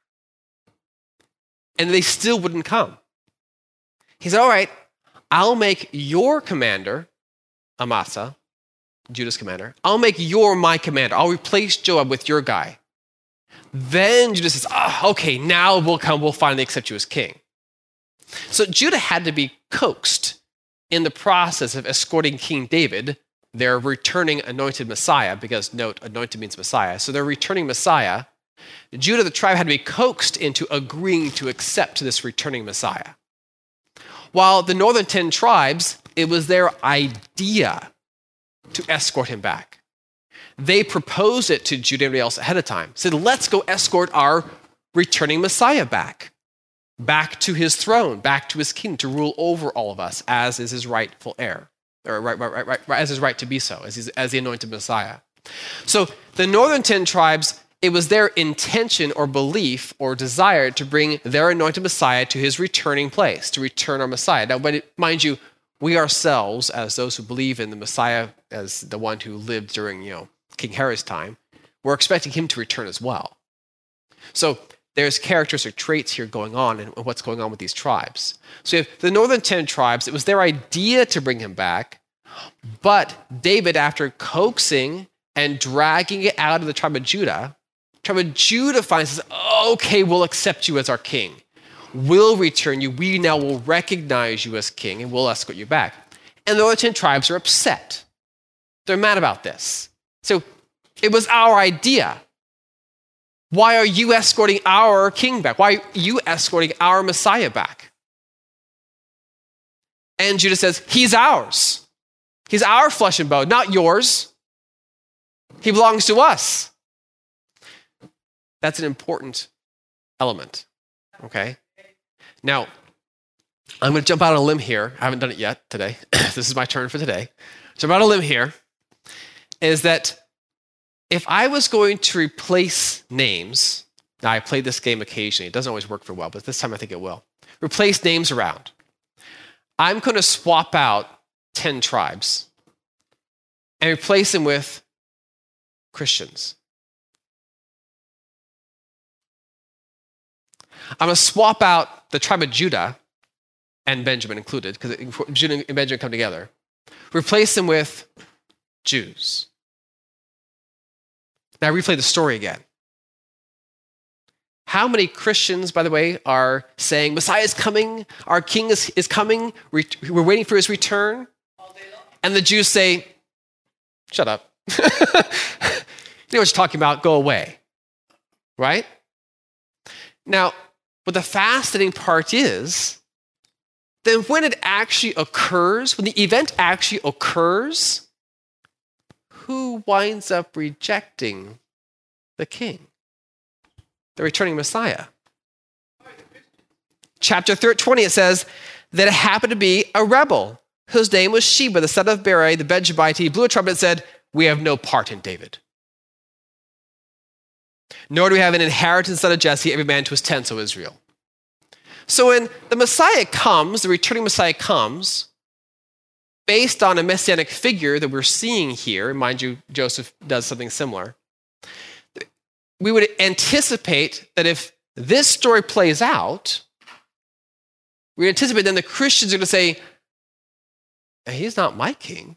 And they still wouldn't come. He said, "All right, I'll make your commander, Amasa, Judah's commander, I'll make my commander. I'll replace Joab with your guy." Then Judah says, "Okay, now we'll finally accept you as king." So Judah had to be coaxed in the process of escorting King David, their returning anointed Messiah, because note, anointed means Messiah. So their returning Messiah, Judah, the tribe, had to be coaxed into agreeing to accept this returning Messiah. While the northern 10 tribes, it was their idea to escort him back. They proposed it to Judah and everybody else ahead of time. Said, "Let's go escort our returning Messiah back to his throne, back to his kingdom, to rule over all of us as is his rightful heir, or as his right to be so, as the anointed Messiah." So the northern 10 tribes, it was their intention or belief or desire to bring their anointed Messiah to his returning place, to return our Messiah. Now, mind you, we ourselves, as those who believe in the Messiah as the one who lived during, King Herod's time, we're expecting him to return as well. So there's characteristic traits here going on and what's going on with these tribes. So you have the northern 10 tribes, it was their idea to bring him back, but David, after coaxing and dragging it out of the tribe of Judah finds, says, "Okay, we'll accept you as our king. We'll return you. We now will recognize you as king and we'll escort you back." And the other 10 tribes are upset. They're mad about this. So it was our idea. Why are you escorting our king back? Why are you escorting our Messiah back? And Judah says, "He's ours. He's our flesh and bone, not yours. He belongs to us." That's an important element. Okay? Now, I'm going to jump out on a limb here. I haven't done it yet today. This is my turn for today. Jump out on a limb here. Is that if I was going to replace names, now I played this game occasionally. It doesn't always work very well, but this time I think it will. Replace names around. I'm going to swap out 10 tribes and replace them with Christians. I'm going to swap out the tribe of Judah and Benjamin included, because Judah and Benjamin come together. Replace them with Jews. Now replay the story again. How many Christians, by the way, are saying, Messiah is coming, our king is coming, we're waiting for his return? And the Jews say, shut up. You know what you're talking about, go away. Right? Now, what the fascinating part is, then when it actually occurs, when the event actually occurs, who winds up rejecting the king? The returning Messiah. Chapter 20, it says that it happened to be a rebel whose name was Sheba, the son of Beri, the Benjamite. He blew a trumpet and said, we have no part in David. Nor do we have an inheritance son of Jesse, every man to his tent, O Israel. So when the Messiah comes, the returning Messiah comes, based on a messianic figure that we're seeing here, mind you, Joseph does something similar, we would anticipate that if this story plays out, we anticipate then the Christians are going to say, he's not my king.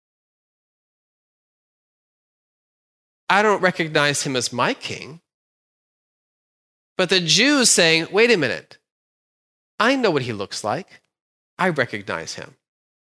I don't recognize him as my king. But the Jews saying, wait a minute, I know what he looks like. I recognize him.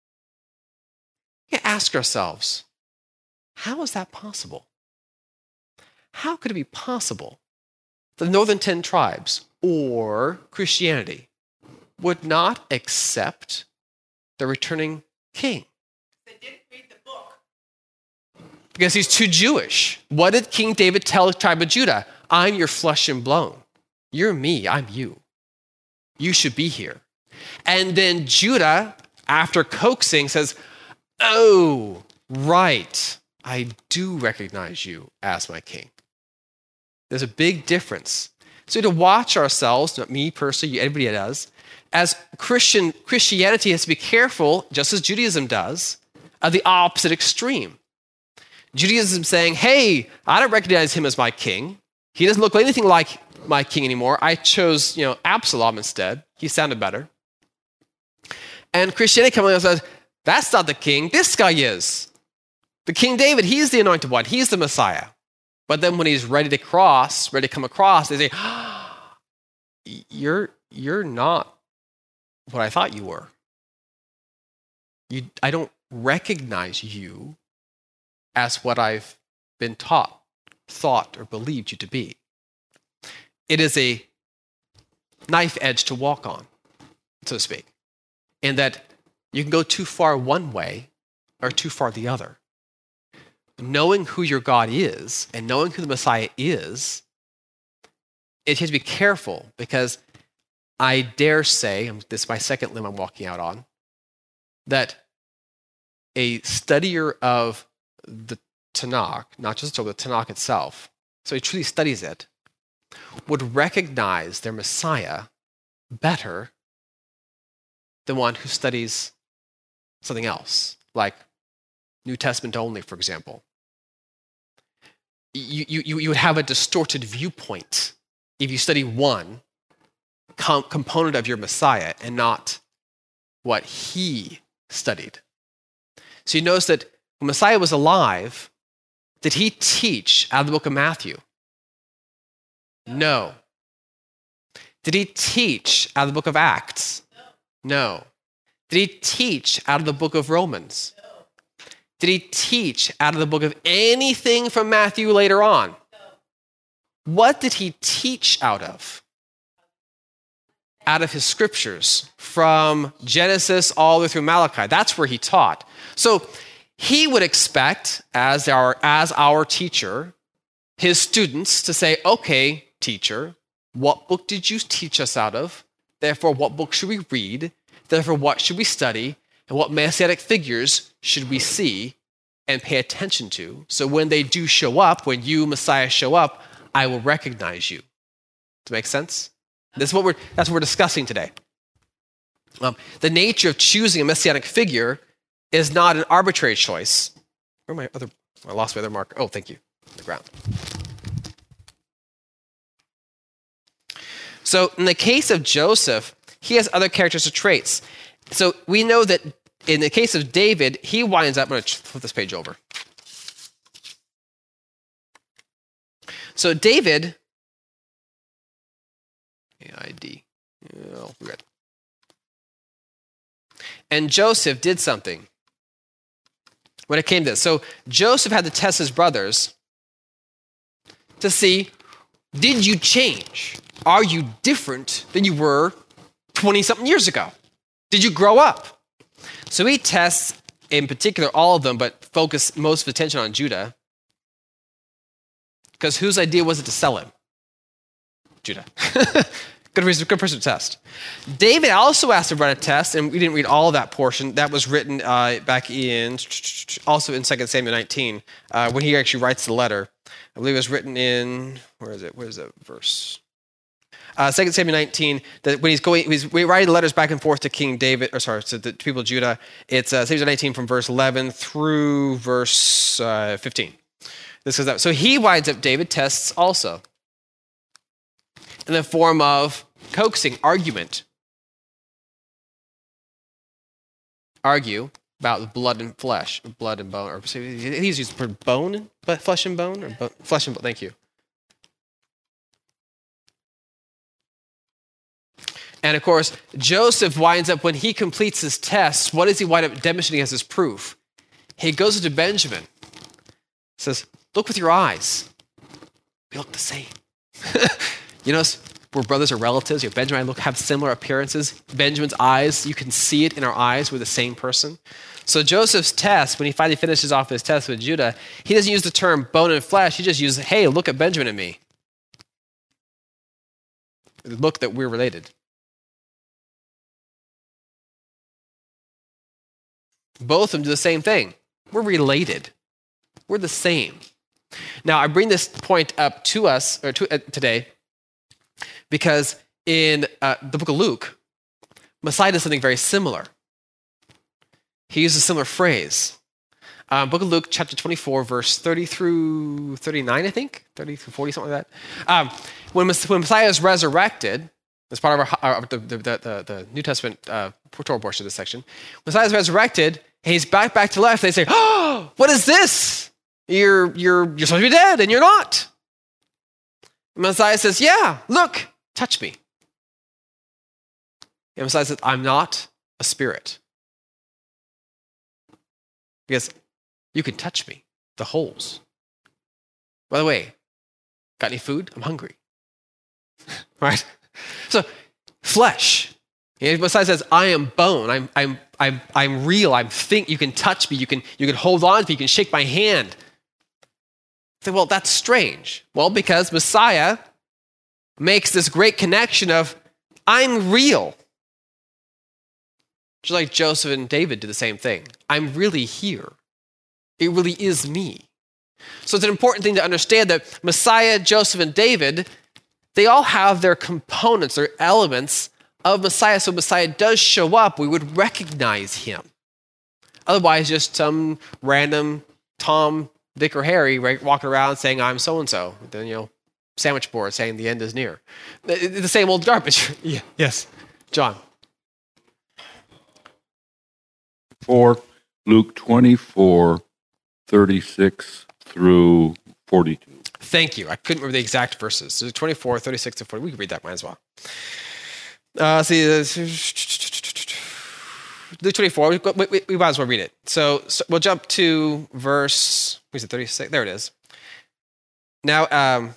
We ask ourselves, how is that possible? How could it be possible that the northern 10 tribes or Christianity would not accept the returning king? They didn't read the book. Because he's too Jewish. What did King David tell the tribe of Judah? I'm your flesh and bone. You're me, I'm you. You should be here. And then Judah, after coaxing, says, oh, right, I do recognize you as my king. There's a big difference. So we have to watch ourselves, not me personally, anybody does, as Christianity has to be careful, just as Judaism does, of the opposite extreme. Judaism saying, hey, I don't recognize him as my king. He doesn't look anything like my king anymore. I chose, Absalom instead. He sounded better. And Christianity coming along and says, that's not the king. This guy is. The King David, he's the anointed one. He's the Messiah. But then when he's ready to come across, they say, you're not what I thought you were. I don't recognize you as what I've been taught, thought, or believed you to be. It is a knife edge to walk on, so to speak, in that you can go too far one way or too far the other. Knowing who your God is and knowing who the Messiah is, it has to be careful, because I dare say, this is my second limb I'm walking out on, that a studier of the Tanakh, not just the Tanakh itself, so he truly studies it, would recognize their Messiah better than one who studies something else, like New Testament only, for example. You would have a distorted viewpoint if you study one component of your Messiah and not what he studied. So you notice that when Messiah was alive, did he teach out of the book of Matthew? No. Did he teach out of the book of Acts? No. Did he teach out of the book of Romans? Did he teach out of the book of anything from Matthew later on? What did he teach out of? Out of his scriptures, from Genesis all the way through Malachi. That's where he taught. So he would expect, as our teacher, his students to say, okay, teacher, what book did you teach us out of? Therefore, what book should we read? Therefore, what should we study? And what messianic figures should we see and pay attention to? So when they do show up, when you, Messiah, show up, I will recognize you. Does that make sense? That's what we're discussing today. The nature of choosing a messianic figure is not an arbitrary choice. I lost my other marker. Oh, thank you. the ground. So in the case of Joseph, he has other characteristic traits. So we know that in the case of David, he winds up, I'm going to flip this page over. So David, AID, oh, good. And Joseph did something when it came to this. So Joseph had to test his brothers to see, did you change? Are you different than you were 20-something years ago? Did you grow up? So he tests, in particular, all of them, but focus most of attention on Judah. Because whose idea was it to sell him? Judah. Good person to test. David also asked to run a test, and we didn't read all of that portion. That was written back in, also in 2 Samuel 19, when he actually writes the letter. I believe it was written in, where is it? Where's the verse? 2 Samuel 19, that when he's writing the letters back and forth to King David, to the people of Judah, it's Samuel 19 from verse 11 through verse 15. This is that. So he winds up, David tests also in the form of coaxing, argument. Argue about blood and flesh, blood and bone, or he's used for bone, but flesh and bone, or flesh and bone. Thank you. And of course, Joseph winds up, when he completes his tests, what does he wind up demonstrating as his proof? He goes to Benjamin, says, look with your eyes. We look the same. You notice we're brothers or relatives. You know, Benjamin and I have similar appearances. Benjamin's eyes, you can see it in our eyes. We're the same person. So Joseph's test, when he finally finishes off his test with Judah, he doesn't use the term bone and flesh. He just uses, hey, look at Benjamin and me. Look that we're related. Both of them do the same thing. We're related. We're the same. Now, I bring this point up to us today because in the book of Luke, Messiah does something very similar. He uses a similar phrase. Book of Luke, chapter 24, verse 30 through 39, I think, 30 through 40, something like that. When Messiah is resurrected, as part of the New Testament Torah portion of this section, when Messiah is resurrected, and he's back to life, they say, oh, what is this? You're supposed to be dead, and you're not. And Messiah says, yeah, look, touch me. And Messiah says, I'm not a spirit. Because you can touch me, the holes. By the way, got any food? I'm hungry. Right? So, flesh. And Messiah says, I am bone. I'm real. You can touch me. You can hold on to me. You can shake my hand. I say, well, that's strange. Well, because Messiah makes this great connection of, I'm real. Just like Joseph and David do the same thing. I'm really here. It really is me. So it's an important thing to understand that Messiah, Joseph, and David, they all have their components, their elements of Messiah. So Messiah does show up, we would recognize him. Otherwise, just some random Tom, Dick, or Harry walking around saying, I'm so-and-so. Then, sandwich board saying the end is near. The same old garbage. Yeah. Yes. John. For Luke 24, 36 through 42. Thank you. I couldn't remember the exact verses. So 24, 36 to 40. We can read that, might as well. Luke 24, we might as well read it. So we'll jump to verse, 36? There it is. Now,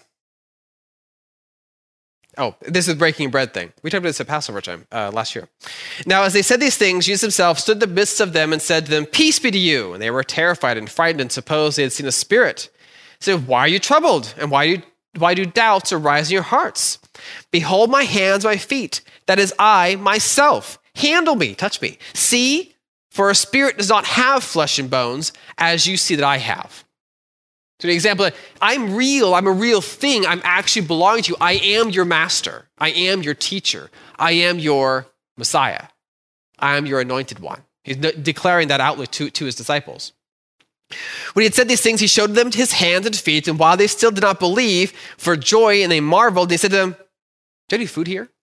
this is the breaking bread thing. We talked about this at Passover time last year. Now, as they said these things, Jesus himself stood in the midst of them and said to them, peace be to you. And they were terrified and frightened and supposed they had seen a spirit. He said, why are you troubled? And why do doubts arise in your hearts? Behold my hands, my feet. That is I myself. Handle me, touch me. See, for a spirit does not have flesh and bones, as you see that I have. So the example, I'm real, I'm a real thing, I'm actually belonging to you. I am your master. I am your teacher. I am your Messiah. I am your anointed one. He's declaring that outlook to his disciples. When he had said these things, he showed them his hands and feet, and while they still did not believe for joy and they marveled, they said to them, "Do you have any food here?"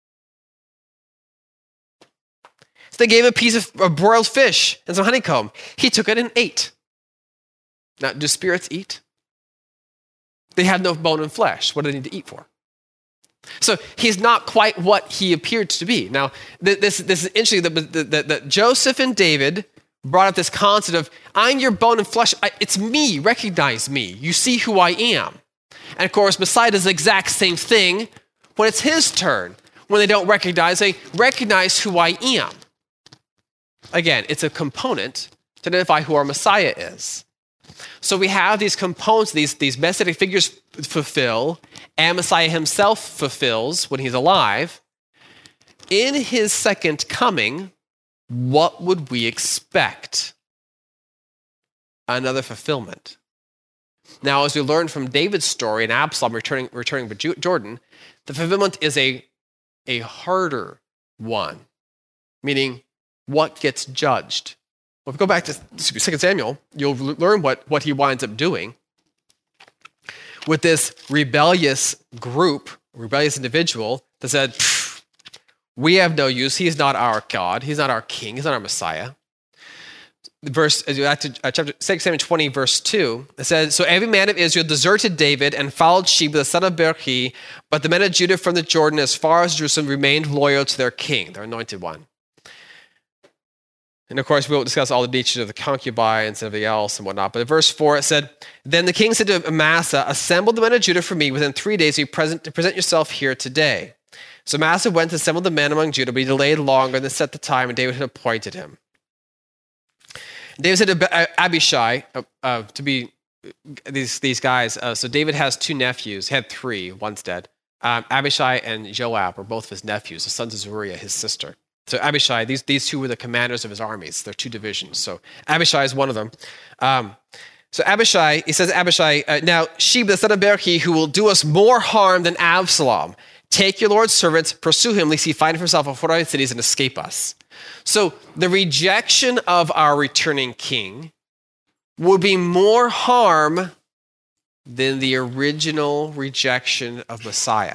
So they gave him a piece of broiled fish and some honeycomb. He took it and ate. Now, do spirits eat? They have no bone and flesh. What do they need to eat for? So he's not quite what he appeared to be. Now, this is interesting that Joseph and David brought up this concept of, I'm your bone and flesh. It's me. Recognize me. You see who I am. And of course, Messiah does the exact same thing when it's his turn. When they don't recognize, they recognize who I am. Again, it's a component to identify who our Messiah is. So we have these components, these messianic figures fulfill, and Messiah himself fulfills when he's alive. In his second coming, what would we expect? Another fulfillment. Now, as we learned from David's story and Absalom returning to Jordan, the fulfillment is a harder one, meaning what gets judged. Well, if we go back to 2 Samuel, you'll learn what he winds up doing with this rebellious group, rebellious individual that said, we have no use. He's not our God. He's not our king. He's not our Messiah. Verse, as you add to chapter 2 Samuel 20, verse 2, it says, so every man of Israel deserted David and followed Sheba, the son of Berchi, but the men of Judah from the Jordan as far as Jerusalem remained loyal to their king, their anointed one. And of course, we won't discuss all the details of the concubines and everything else and whatnot. But in verse 4, it said, then the king said to Amasa, assemble the men of Judah for me within 3 days to present yourself here today. So Amasa went to assemble the men among Judah, but he delayed longer than set the time, and David had appointed him. David said to Abishai, to be these guys, so David has 2 nephews. He had 3, one's dead. Abishai and Joab were both of his nephews, the sons of Zeruiah, his sister. So Abishai, these 2 were the commanders of his armies. They're 2 divisions. So Abishai is one of them. So Abishai, he says, now Sheba, the son of Berchi, who will do us more harm than Absalom. Take your Lord's servants, pursue him, lest he find for himself a fortified cities and escape us. So the rejection of our returning king would be more harm than the original rejection of Messiah.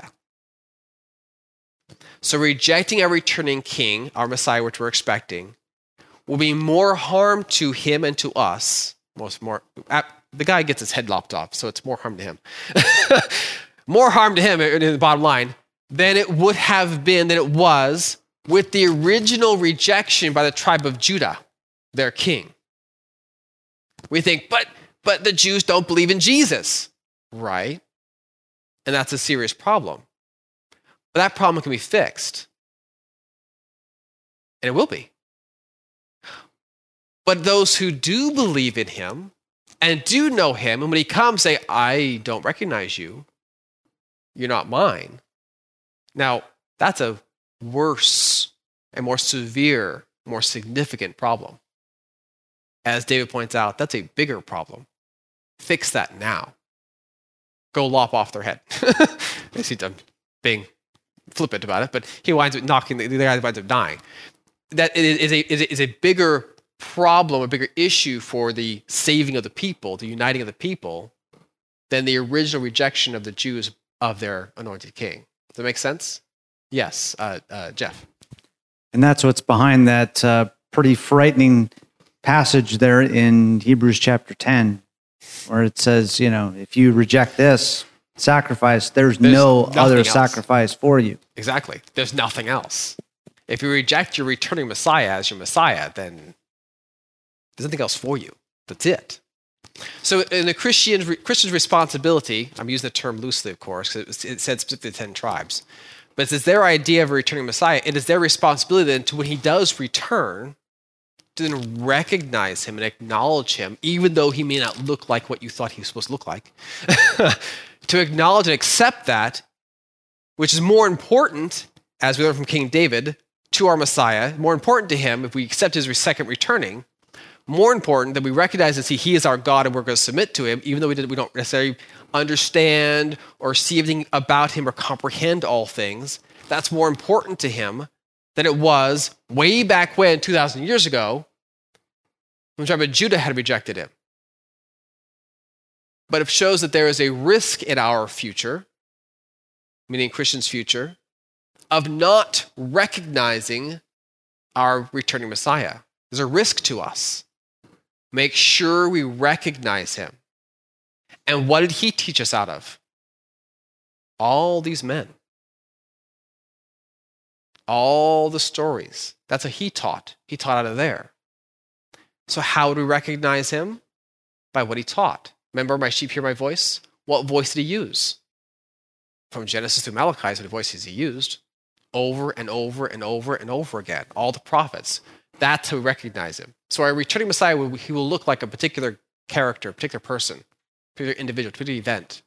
So rejecting our returning king, our Messiah, which we're expecting, will be more harm to him and to us. The guy gets his head lopped off, so it's more harm to him. More harm to him, in the bottom line, than it would have been, than it was with the original rejection by the tribe of Judah, their king. We think, but the Jews don't believe in Jesus, right? And that's a serious problem. But that problem can be fixed. And it will be. But those who do believe in him and do know him, and when he comes, say, I don't recognize you. You're not mine. Now, that's a worse and more severe, more significant problem. As David points out, that's a bigger problem. Fix that now. Go lop off their head. I see them being flippant about it, but he winds up knocking, the guy winds up dying. That is a bigger problem, a bigger issue for the saving of the people, the uniting of the people, than the original rejection of the Jews of their anointed king. Does that make sense? Yes, Jeff. And that's what's behind that pretty frightening passage there in Hebrews chapter 10, where it says, if you reject this sacrifice, there's no other sacrifice for you. Exactly. There's nothing else. If you reject your returning Messiah as your Messiah, then there's nothing else for you. That's it. So in the Christian's responsibility, I'm using the term loosely, of course, because it said specifically the 10 tribes, but it's their idea of a returning Messiah. It is their responsibility then to, when he does return, to then recognize him and acknowledge him, even though he may not look like what you thought he was supposed to look like. To acknowledge and accept that, which is more important, as we learn from King David, to our Messiah, more important to him if we accept his second returning, more important that we recognize and see he is our God and we're going to submit to him, even though we don't necessarily understand or see everything about him or comprehend all things. That's more important to him than it was way back when, 2,000 years ago, when the tribe of Judah had rejected him. but it shows that there is a risk in our future, meaning Christians' future, of not recognizing our returning Messiah. There's a risk to us. Make sure we recognize him. And what did he teach us out of? All these men. All the stories. That's what he taught. He taught out of there. So how do we recognize him? By what he taught. Remember, my sheep hear my voice? What voice did he use? From Genesis to Malachi is the voices he used. Over and over and over and over again. All the prophets. That's how we recognize him. So our returning Messiah, he will look like a particular character, a particular person, a particular individual, a particular event.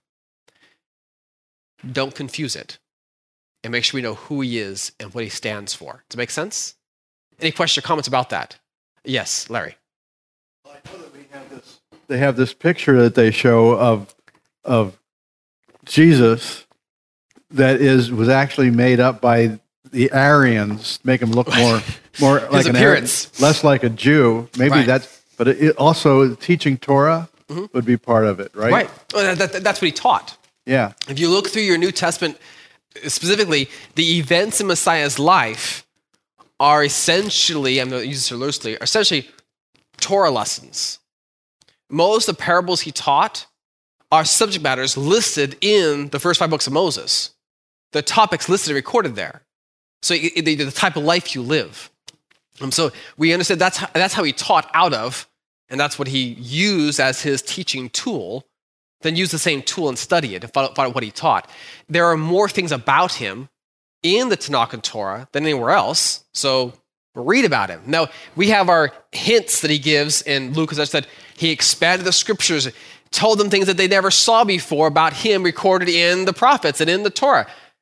Don't confuse it. And make sure we know who he is and what he stands for. Does it make sense? Any questions or comments about that? Yes, Larry. I know that they have this picture that they show of Jesus that was actually made up by the Aryans, make him look more like an Aryan, less like a Jew. Maybe right. But it also teaching Torah would be part of it, right? Right. Well, that's what he taught. Yeah. If you look through your New Testament, specifically, the events in Messiah's life are essentially, I'm going to use this loosely, are essentially Torah lessons. Most of the parables he taught are subject matters listed in the first 5 books of Moses. The topics listed and recorded there. So the type of life you live. So we understand that's how he taught out of, and that's what he used as his teaching tool. Then use the same tool and study it and find out what he taught. There are more things about him in the Tanakh and Torah than anywhere else, so read about him. Now, we have our hints that he gives in Luke, as I said, he expanded the scriptures, told them things that they never saw before about him recorded in the prophets and in the Torah.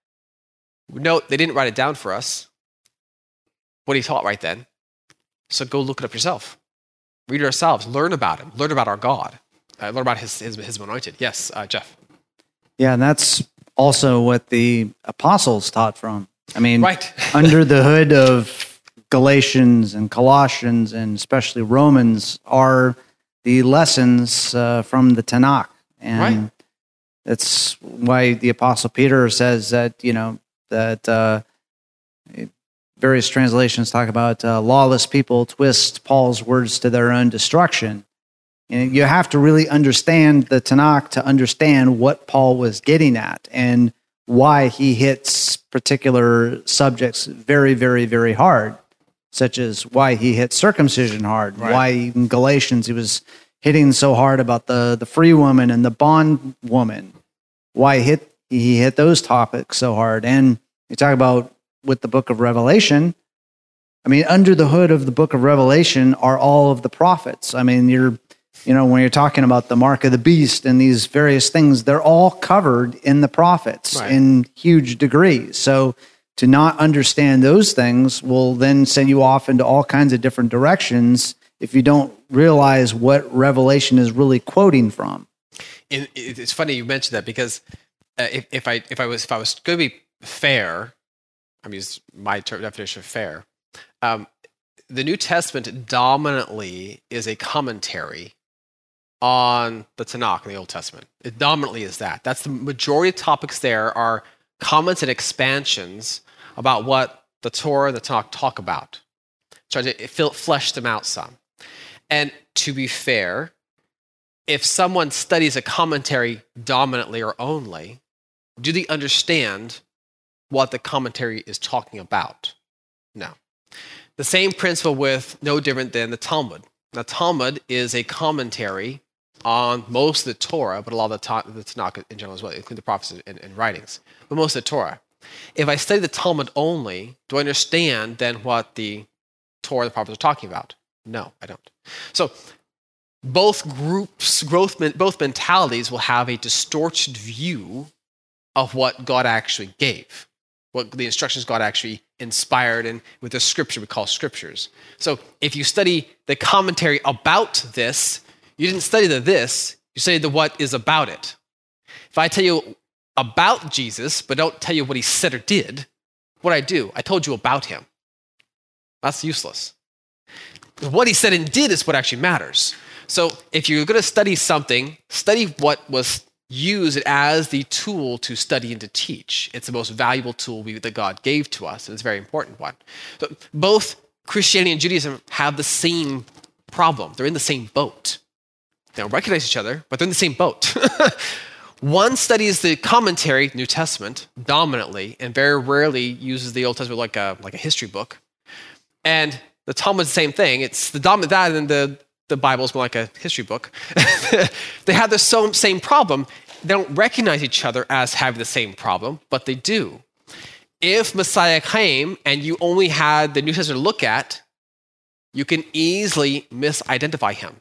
Note, they didn't write it down for us, what he taught right then. So go look it up yourself. Read it ourselves. Learn about him. Learn about our God. Learn about his anointed. Yes, Jeff. Yeah, and that's also what the apostles taught from. I mean, right. Under the hood of Galatians and Colossians and especially Romans are the lessons from the Tanakh. And right. That's why the Apostle Peter says that, that various translations talk about lawless people twist Paul's words to their own destruction. And you have to really understand the Tanakh to understand what Paul was getting at and why he hits particular subjects very, very, very hard, such as why he hit circumcision hard, right. Why in Galatians he was hitting so hard about the free woman and the bond woman, why he hit those topics so hard. And you talk about with the book of Revelation, I mean, under the hood of the book of Revelation are all of the prophets. I mean, when you're talking about the mark of the beast and these various things, they're all covered in the prophets right. in huge degrees. So to not understand those things will then send you off into all kinds of different directions if you don't realize what Revelation is really quoting from. It's funny you mentioned that because if I was going to be fair, I'm using my definition of fair. The New Testament dominantly is a commentary on the Tanakh in the Old Testament. It dominantly is that. That's the majority of topics there are comments and expansions about what the Torah and the Tanakh talk about. Try to flesh them out some. And to be fair, if someone studies a commentary dominantly or only, do they understand what the commentary is talking about? No. The same principle with no different than the Talmud. The Talmud is a commentary on most of the Torah, but a lot of the Tanakh in general as well, including the prophets and writings, but most of the Torah. If I study the Talmud only, do I understand then what the Torah and the prophets are talking about? No, I don't. So both groups, both mentalities will have a distorted view of what God actually gave, what the instructions God actually inspired, and with the scripture we call scriptures. So if you study the commentary about this, you didn't study the this, you studied the what is about it. If I tell you about Jesus, but don't tell you what he said or did, what I do, I told you about him. That's useless. What he said and did is what actually matters. So if you're going to study something, study what was used as the tool to study and to teach. It's the most valuable tool that God gave to us, and it's a very important one. So both Christianity and Judaism have the same problem. They're in the same boat. They don't recognize each other, but they're in the same boat. One studies the commentary, New Testament, dominantly, and very rarely uses the Old Testament like a history book. And the Talmud's the same thing. It's the dominant that, and the Bible's more like a history book. They have the same problem. They don't recognize each other as having the same problem, but they do. If Messiah came and you only had the New Testament to look at, you can easily misidentify him.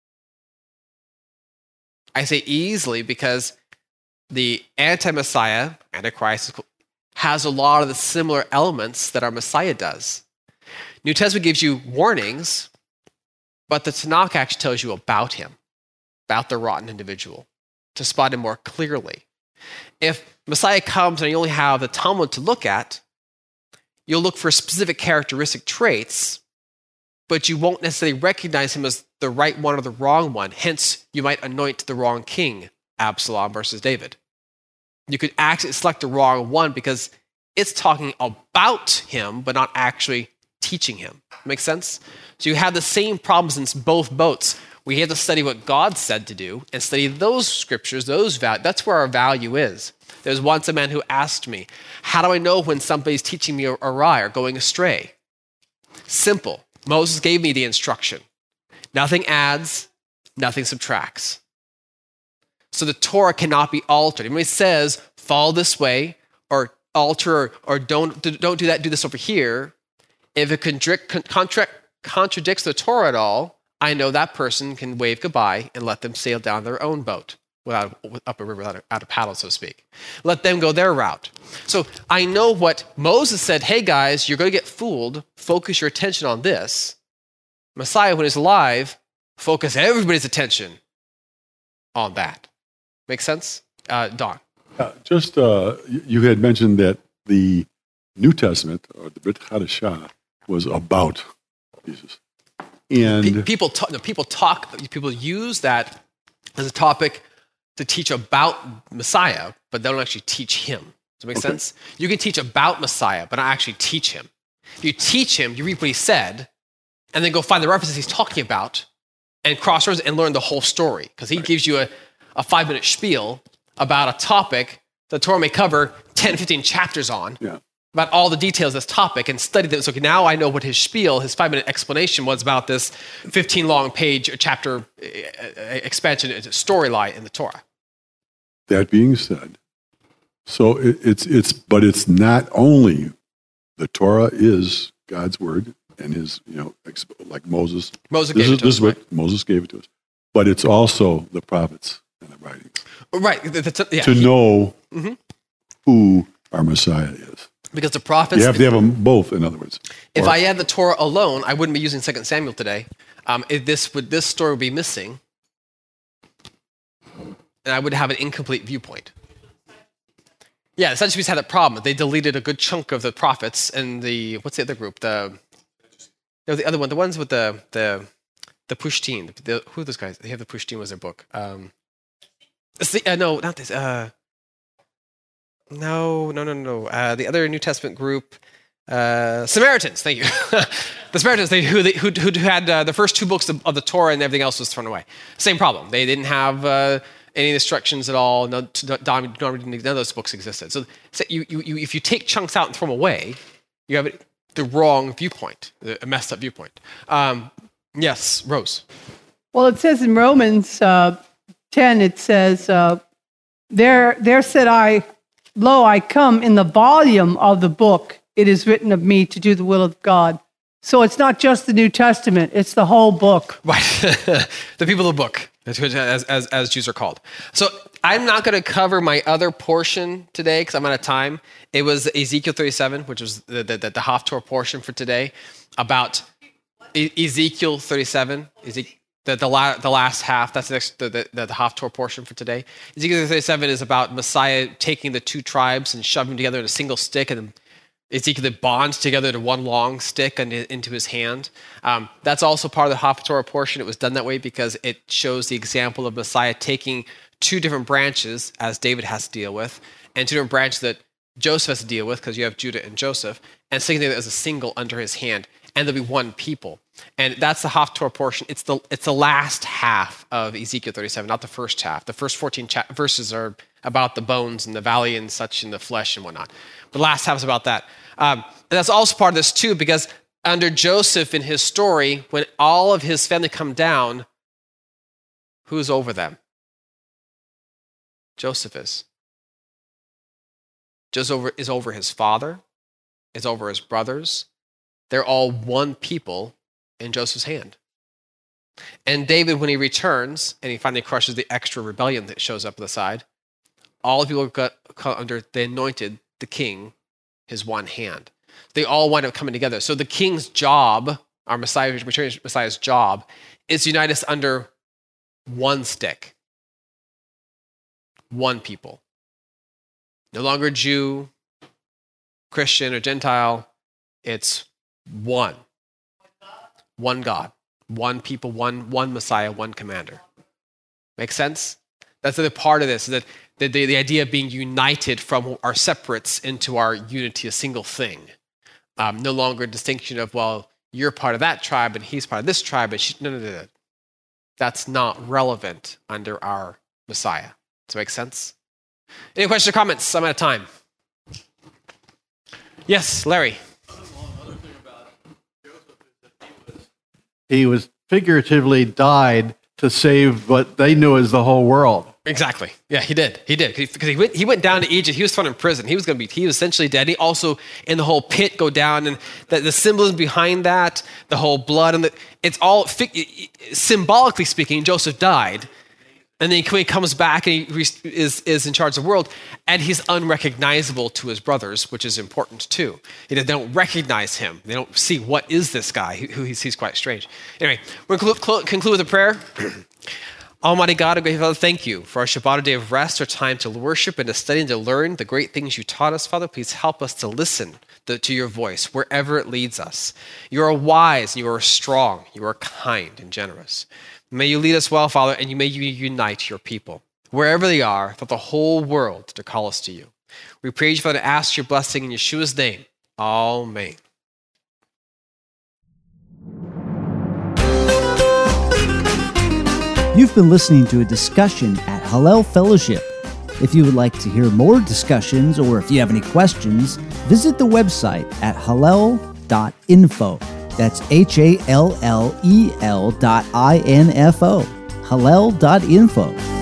I say easily because the anti-Messiah, Antichrist, has a lot of the similar elements that our Messiah does. New Testament gives you warnings, but the Tanakh actually tells you about him, about the rotten individual, to spot him more clearly. If Messiah comes and you only have the Talmud to look at, you'll look for specific characteristic traits, but you won't necessarily recognize him as the right one or the wrong one. Hence, you might anoint the wrong king, Absalom versus David. You could actually select the wrong one because it's talking about him, but not actually teaching him. Make sense? So you have the same problems in both boats. We have to study what God said to do and study those scriptures, those values. That's where our value is. There's once a man who asked me, how do I know when somebody's teaching me awry or going astray? Simple. Moses gave me the instruction. Nothing adds, nothing subtracts. So the Torah cannot be altered. When it says, follow this way, or alter, or don't do that, do this over here, if it contradicts the Torah at all, I know that person can wave goodbye and let them sail down their own boat up a river without a paddle, so to speak. Let them go their route. So I know what Moses said, hey guys, you're going to get fooled. Focus your attention on this. Messiah, when he's alive, focus everybody's attention on that. Make sense? Don. You had mentioned that the New Testament, or the Brit Hadashah, was about Jesus. And people use that as a topic to teach about Messiah, but they don't actually teach him. Does that make sense? You can teach about Messiah, but not actually teach him. If you teach him, you read what he said, and then go find the references he's talking about, and cross-reference and learn the whole story. Because he gives you a 5-minute spiel about a topic the Torah may cover 10, 15 chapters on. Yeah. About all the details of this topic and study them. So now I know what his spiel, his 5-minute explanation was about this 15-long-page chapter expansion storyline in the Torah. That being said, so but it's not only the Torah is God's word and his, like Moses. Moses gave it to us, but it's also the prophets and the writings. Right. To know who our Messiah is. Because the prophets... You have to have them both, in other words. If I had the Torah alone, I wouldn't be using 2 Samuel today. This story would be missing, and I would have an incomplete viewpoint. Yeah, the Sadducees had that problem. They deleted a good chunk of the prophets and what's the other group? The other one, the ones with the Pushtin. Who are those guys? They have the Pushtin was their book. No, not this. No. The other New Testament group, Samaritans. Thank you. The Samaritans, who had the first 2 books of the Torah, and everything else was thrown away. Same problem. They didn't have any instructions at all. None of those books existed. So if you take chunks out and throw them away, you have the wrong viewpoint, a messed up viewpoint. Yes, Rose. Well, it says in Romans 10, it says, there said I, lo, I come in the volume of the book. It is written of me to do the will of God. So it's not just the New Testament; it's the whole book. Right, the people of the book, as Jews are called. So I'm not going to cover my other portion today because I'm out of time. It was Ezekiel 37, which was the Haftorah portion for today, about Ezekiel 37. The last half, that's the Haftorah portion for today. Ezekiel 37 is about Messiah taking the 2 tribes and shoving them together in a single stick and Ezekiel bonds together to one long stick into his hand. That's also part of the Haftorah portion. It was done that way because it shows the example of Messiah taking two different branches, as David has to deal with, and two different branches that Joseph has to deal with, because you have Judah and Joseph, and sticking together as a single under his hand, and there'll be one people. And that's the Haftorah portion. It's the last half of Ezekiel 37, not the first half. The first 14 verses are about the bones and the valley and such, and the flesh and whatnot. The last half is about that. And that's also part of this too, because under Joseph in his story, when all of his family come down, who's over them? Joseph is. Joseph is over his father, is over his brothers. They're all one people in Joseph's hand. And David, when he returns and he finally crushes the extra rebellion that shows up on the side, all the people got under, they anointed the king his one hand. They all wind up coming together. So the king's job, our Messiah's job, is to unite us under one stick, one people. No longer Jew, Christian, or Gentile. It's one. One God, one people, one Messiah, one commander. Make sense? That's the part of this, that the idea of being united from our separates into our unity, a single thing. No longer a distinction of, well, you're part of that tribe and he's part of this tribe. And no. That's not relevant under our Messiah. Does that make sense? Any questions or comments? I'm out of time. Yes, Larry. He was figuratively died to save what they knew as the whole world. Exactly. Yeah, he did. Because he went down to Egypt. He was thrown in prison. He was essentially dead. He also, in the whole pit, go down, and the symbolism behind that, the whole blood, and it's all, symbolically speaking, Joseph died. And then he comes back and he is in charge of the world, and he's unrecognizable to his brothers, which is important too. They don't recognize him. They don't see, what is this guy? He's quite strange. Anyway, we're going to conclude with a prayer. Almighty God, our great Father, thank you for our Shabbat, a day of rest, our time to worship and to study and to learn the great things you taught us, Father. Please help us to listen to your voice wherever it leads us. You are wise, you are strong, you are kind and generous. May you lead us well, Father, and may you unite your people, wherever they are, throughout the whole world, to call us to you. We praise you, Father, to ask your blessing in Yeshua's name. Amen. You've been listening to a discussion at Hallel Fellowship. If you would like to hear more discussions, or if you have any questions, visit the website at hallel.info. That's HALLEL.info. Hallel.info.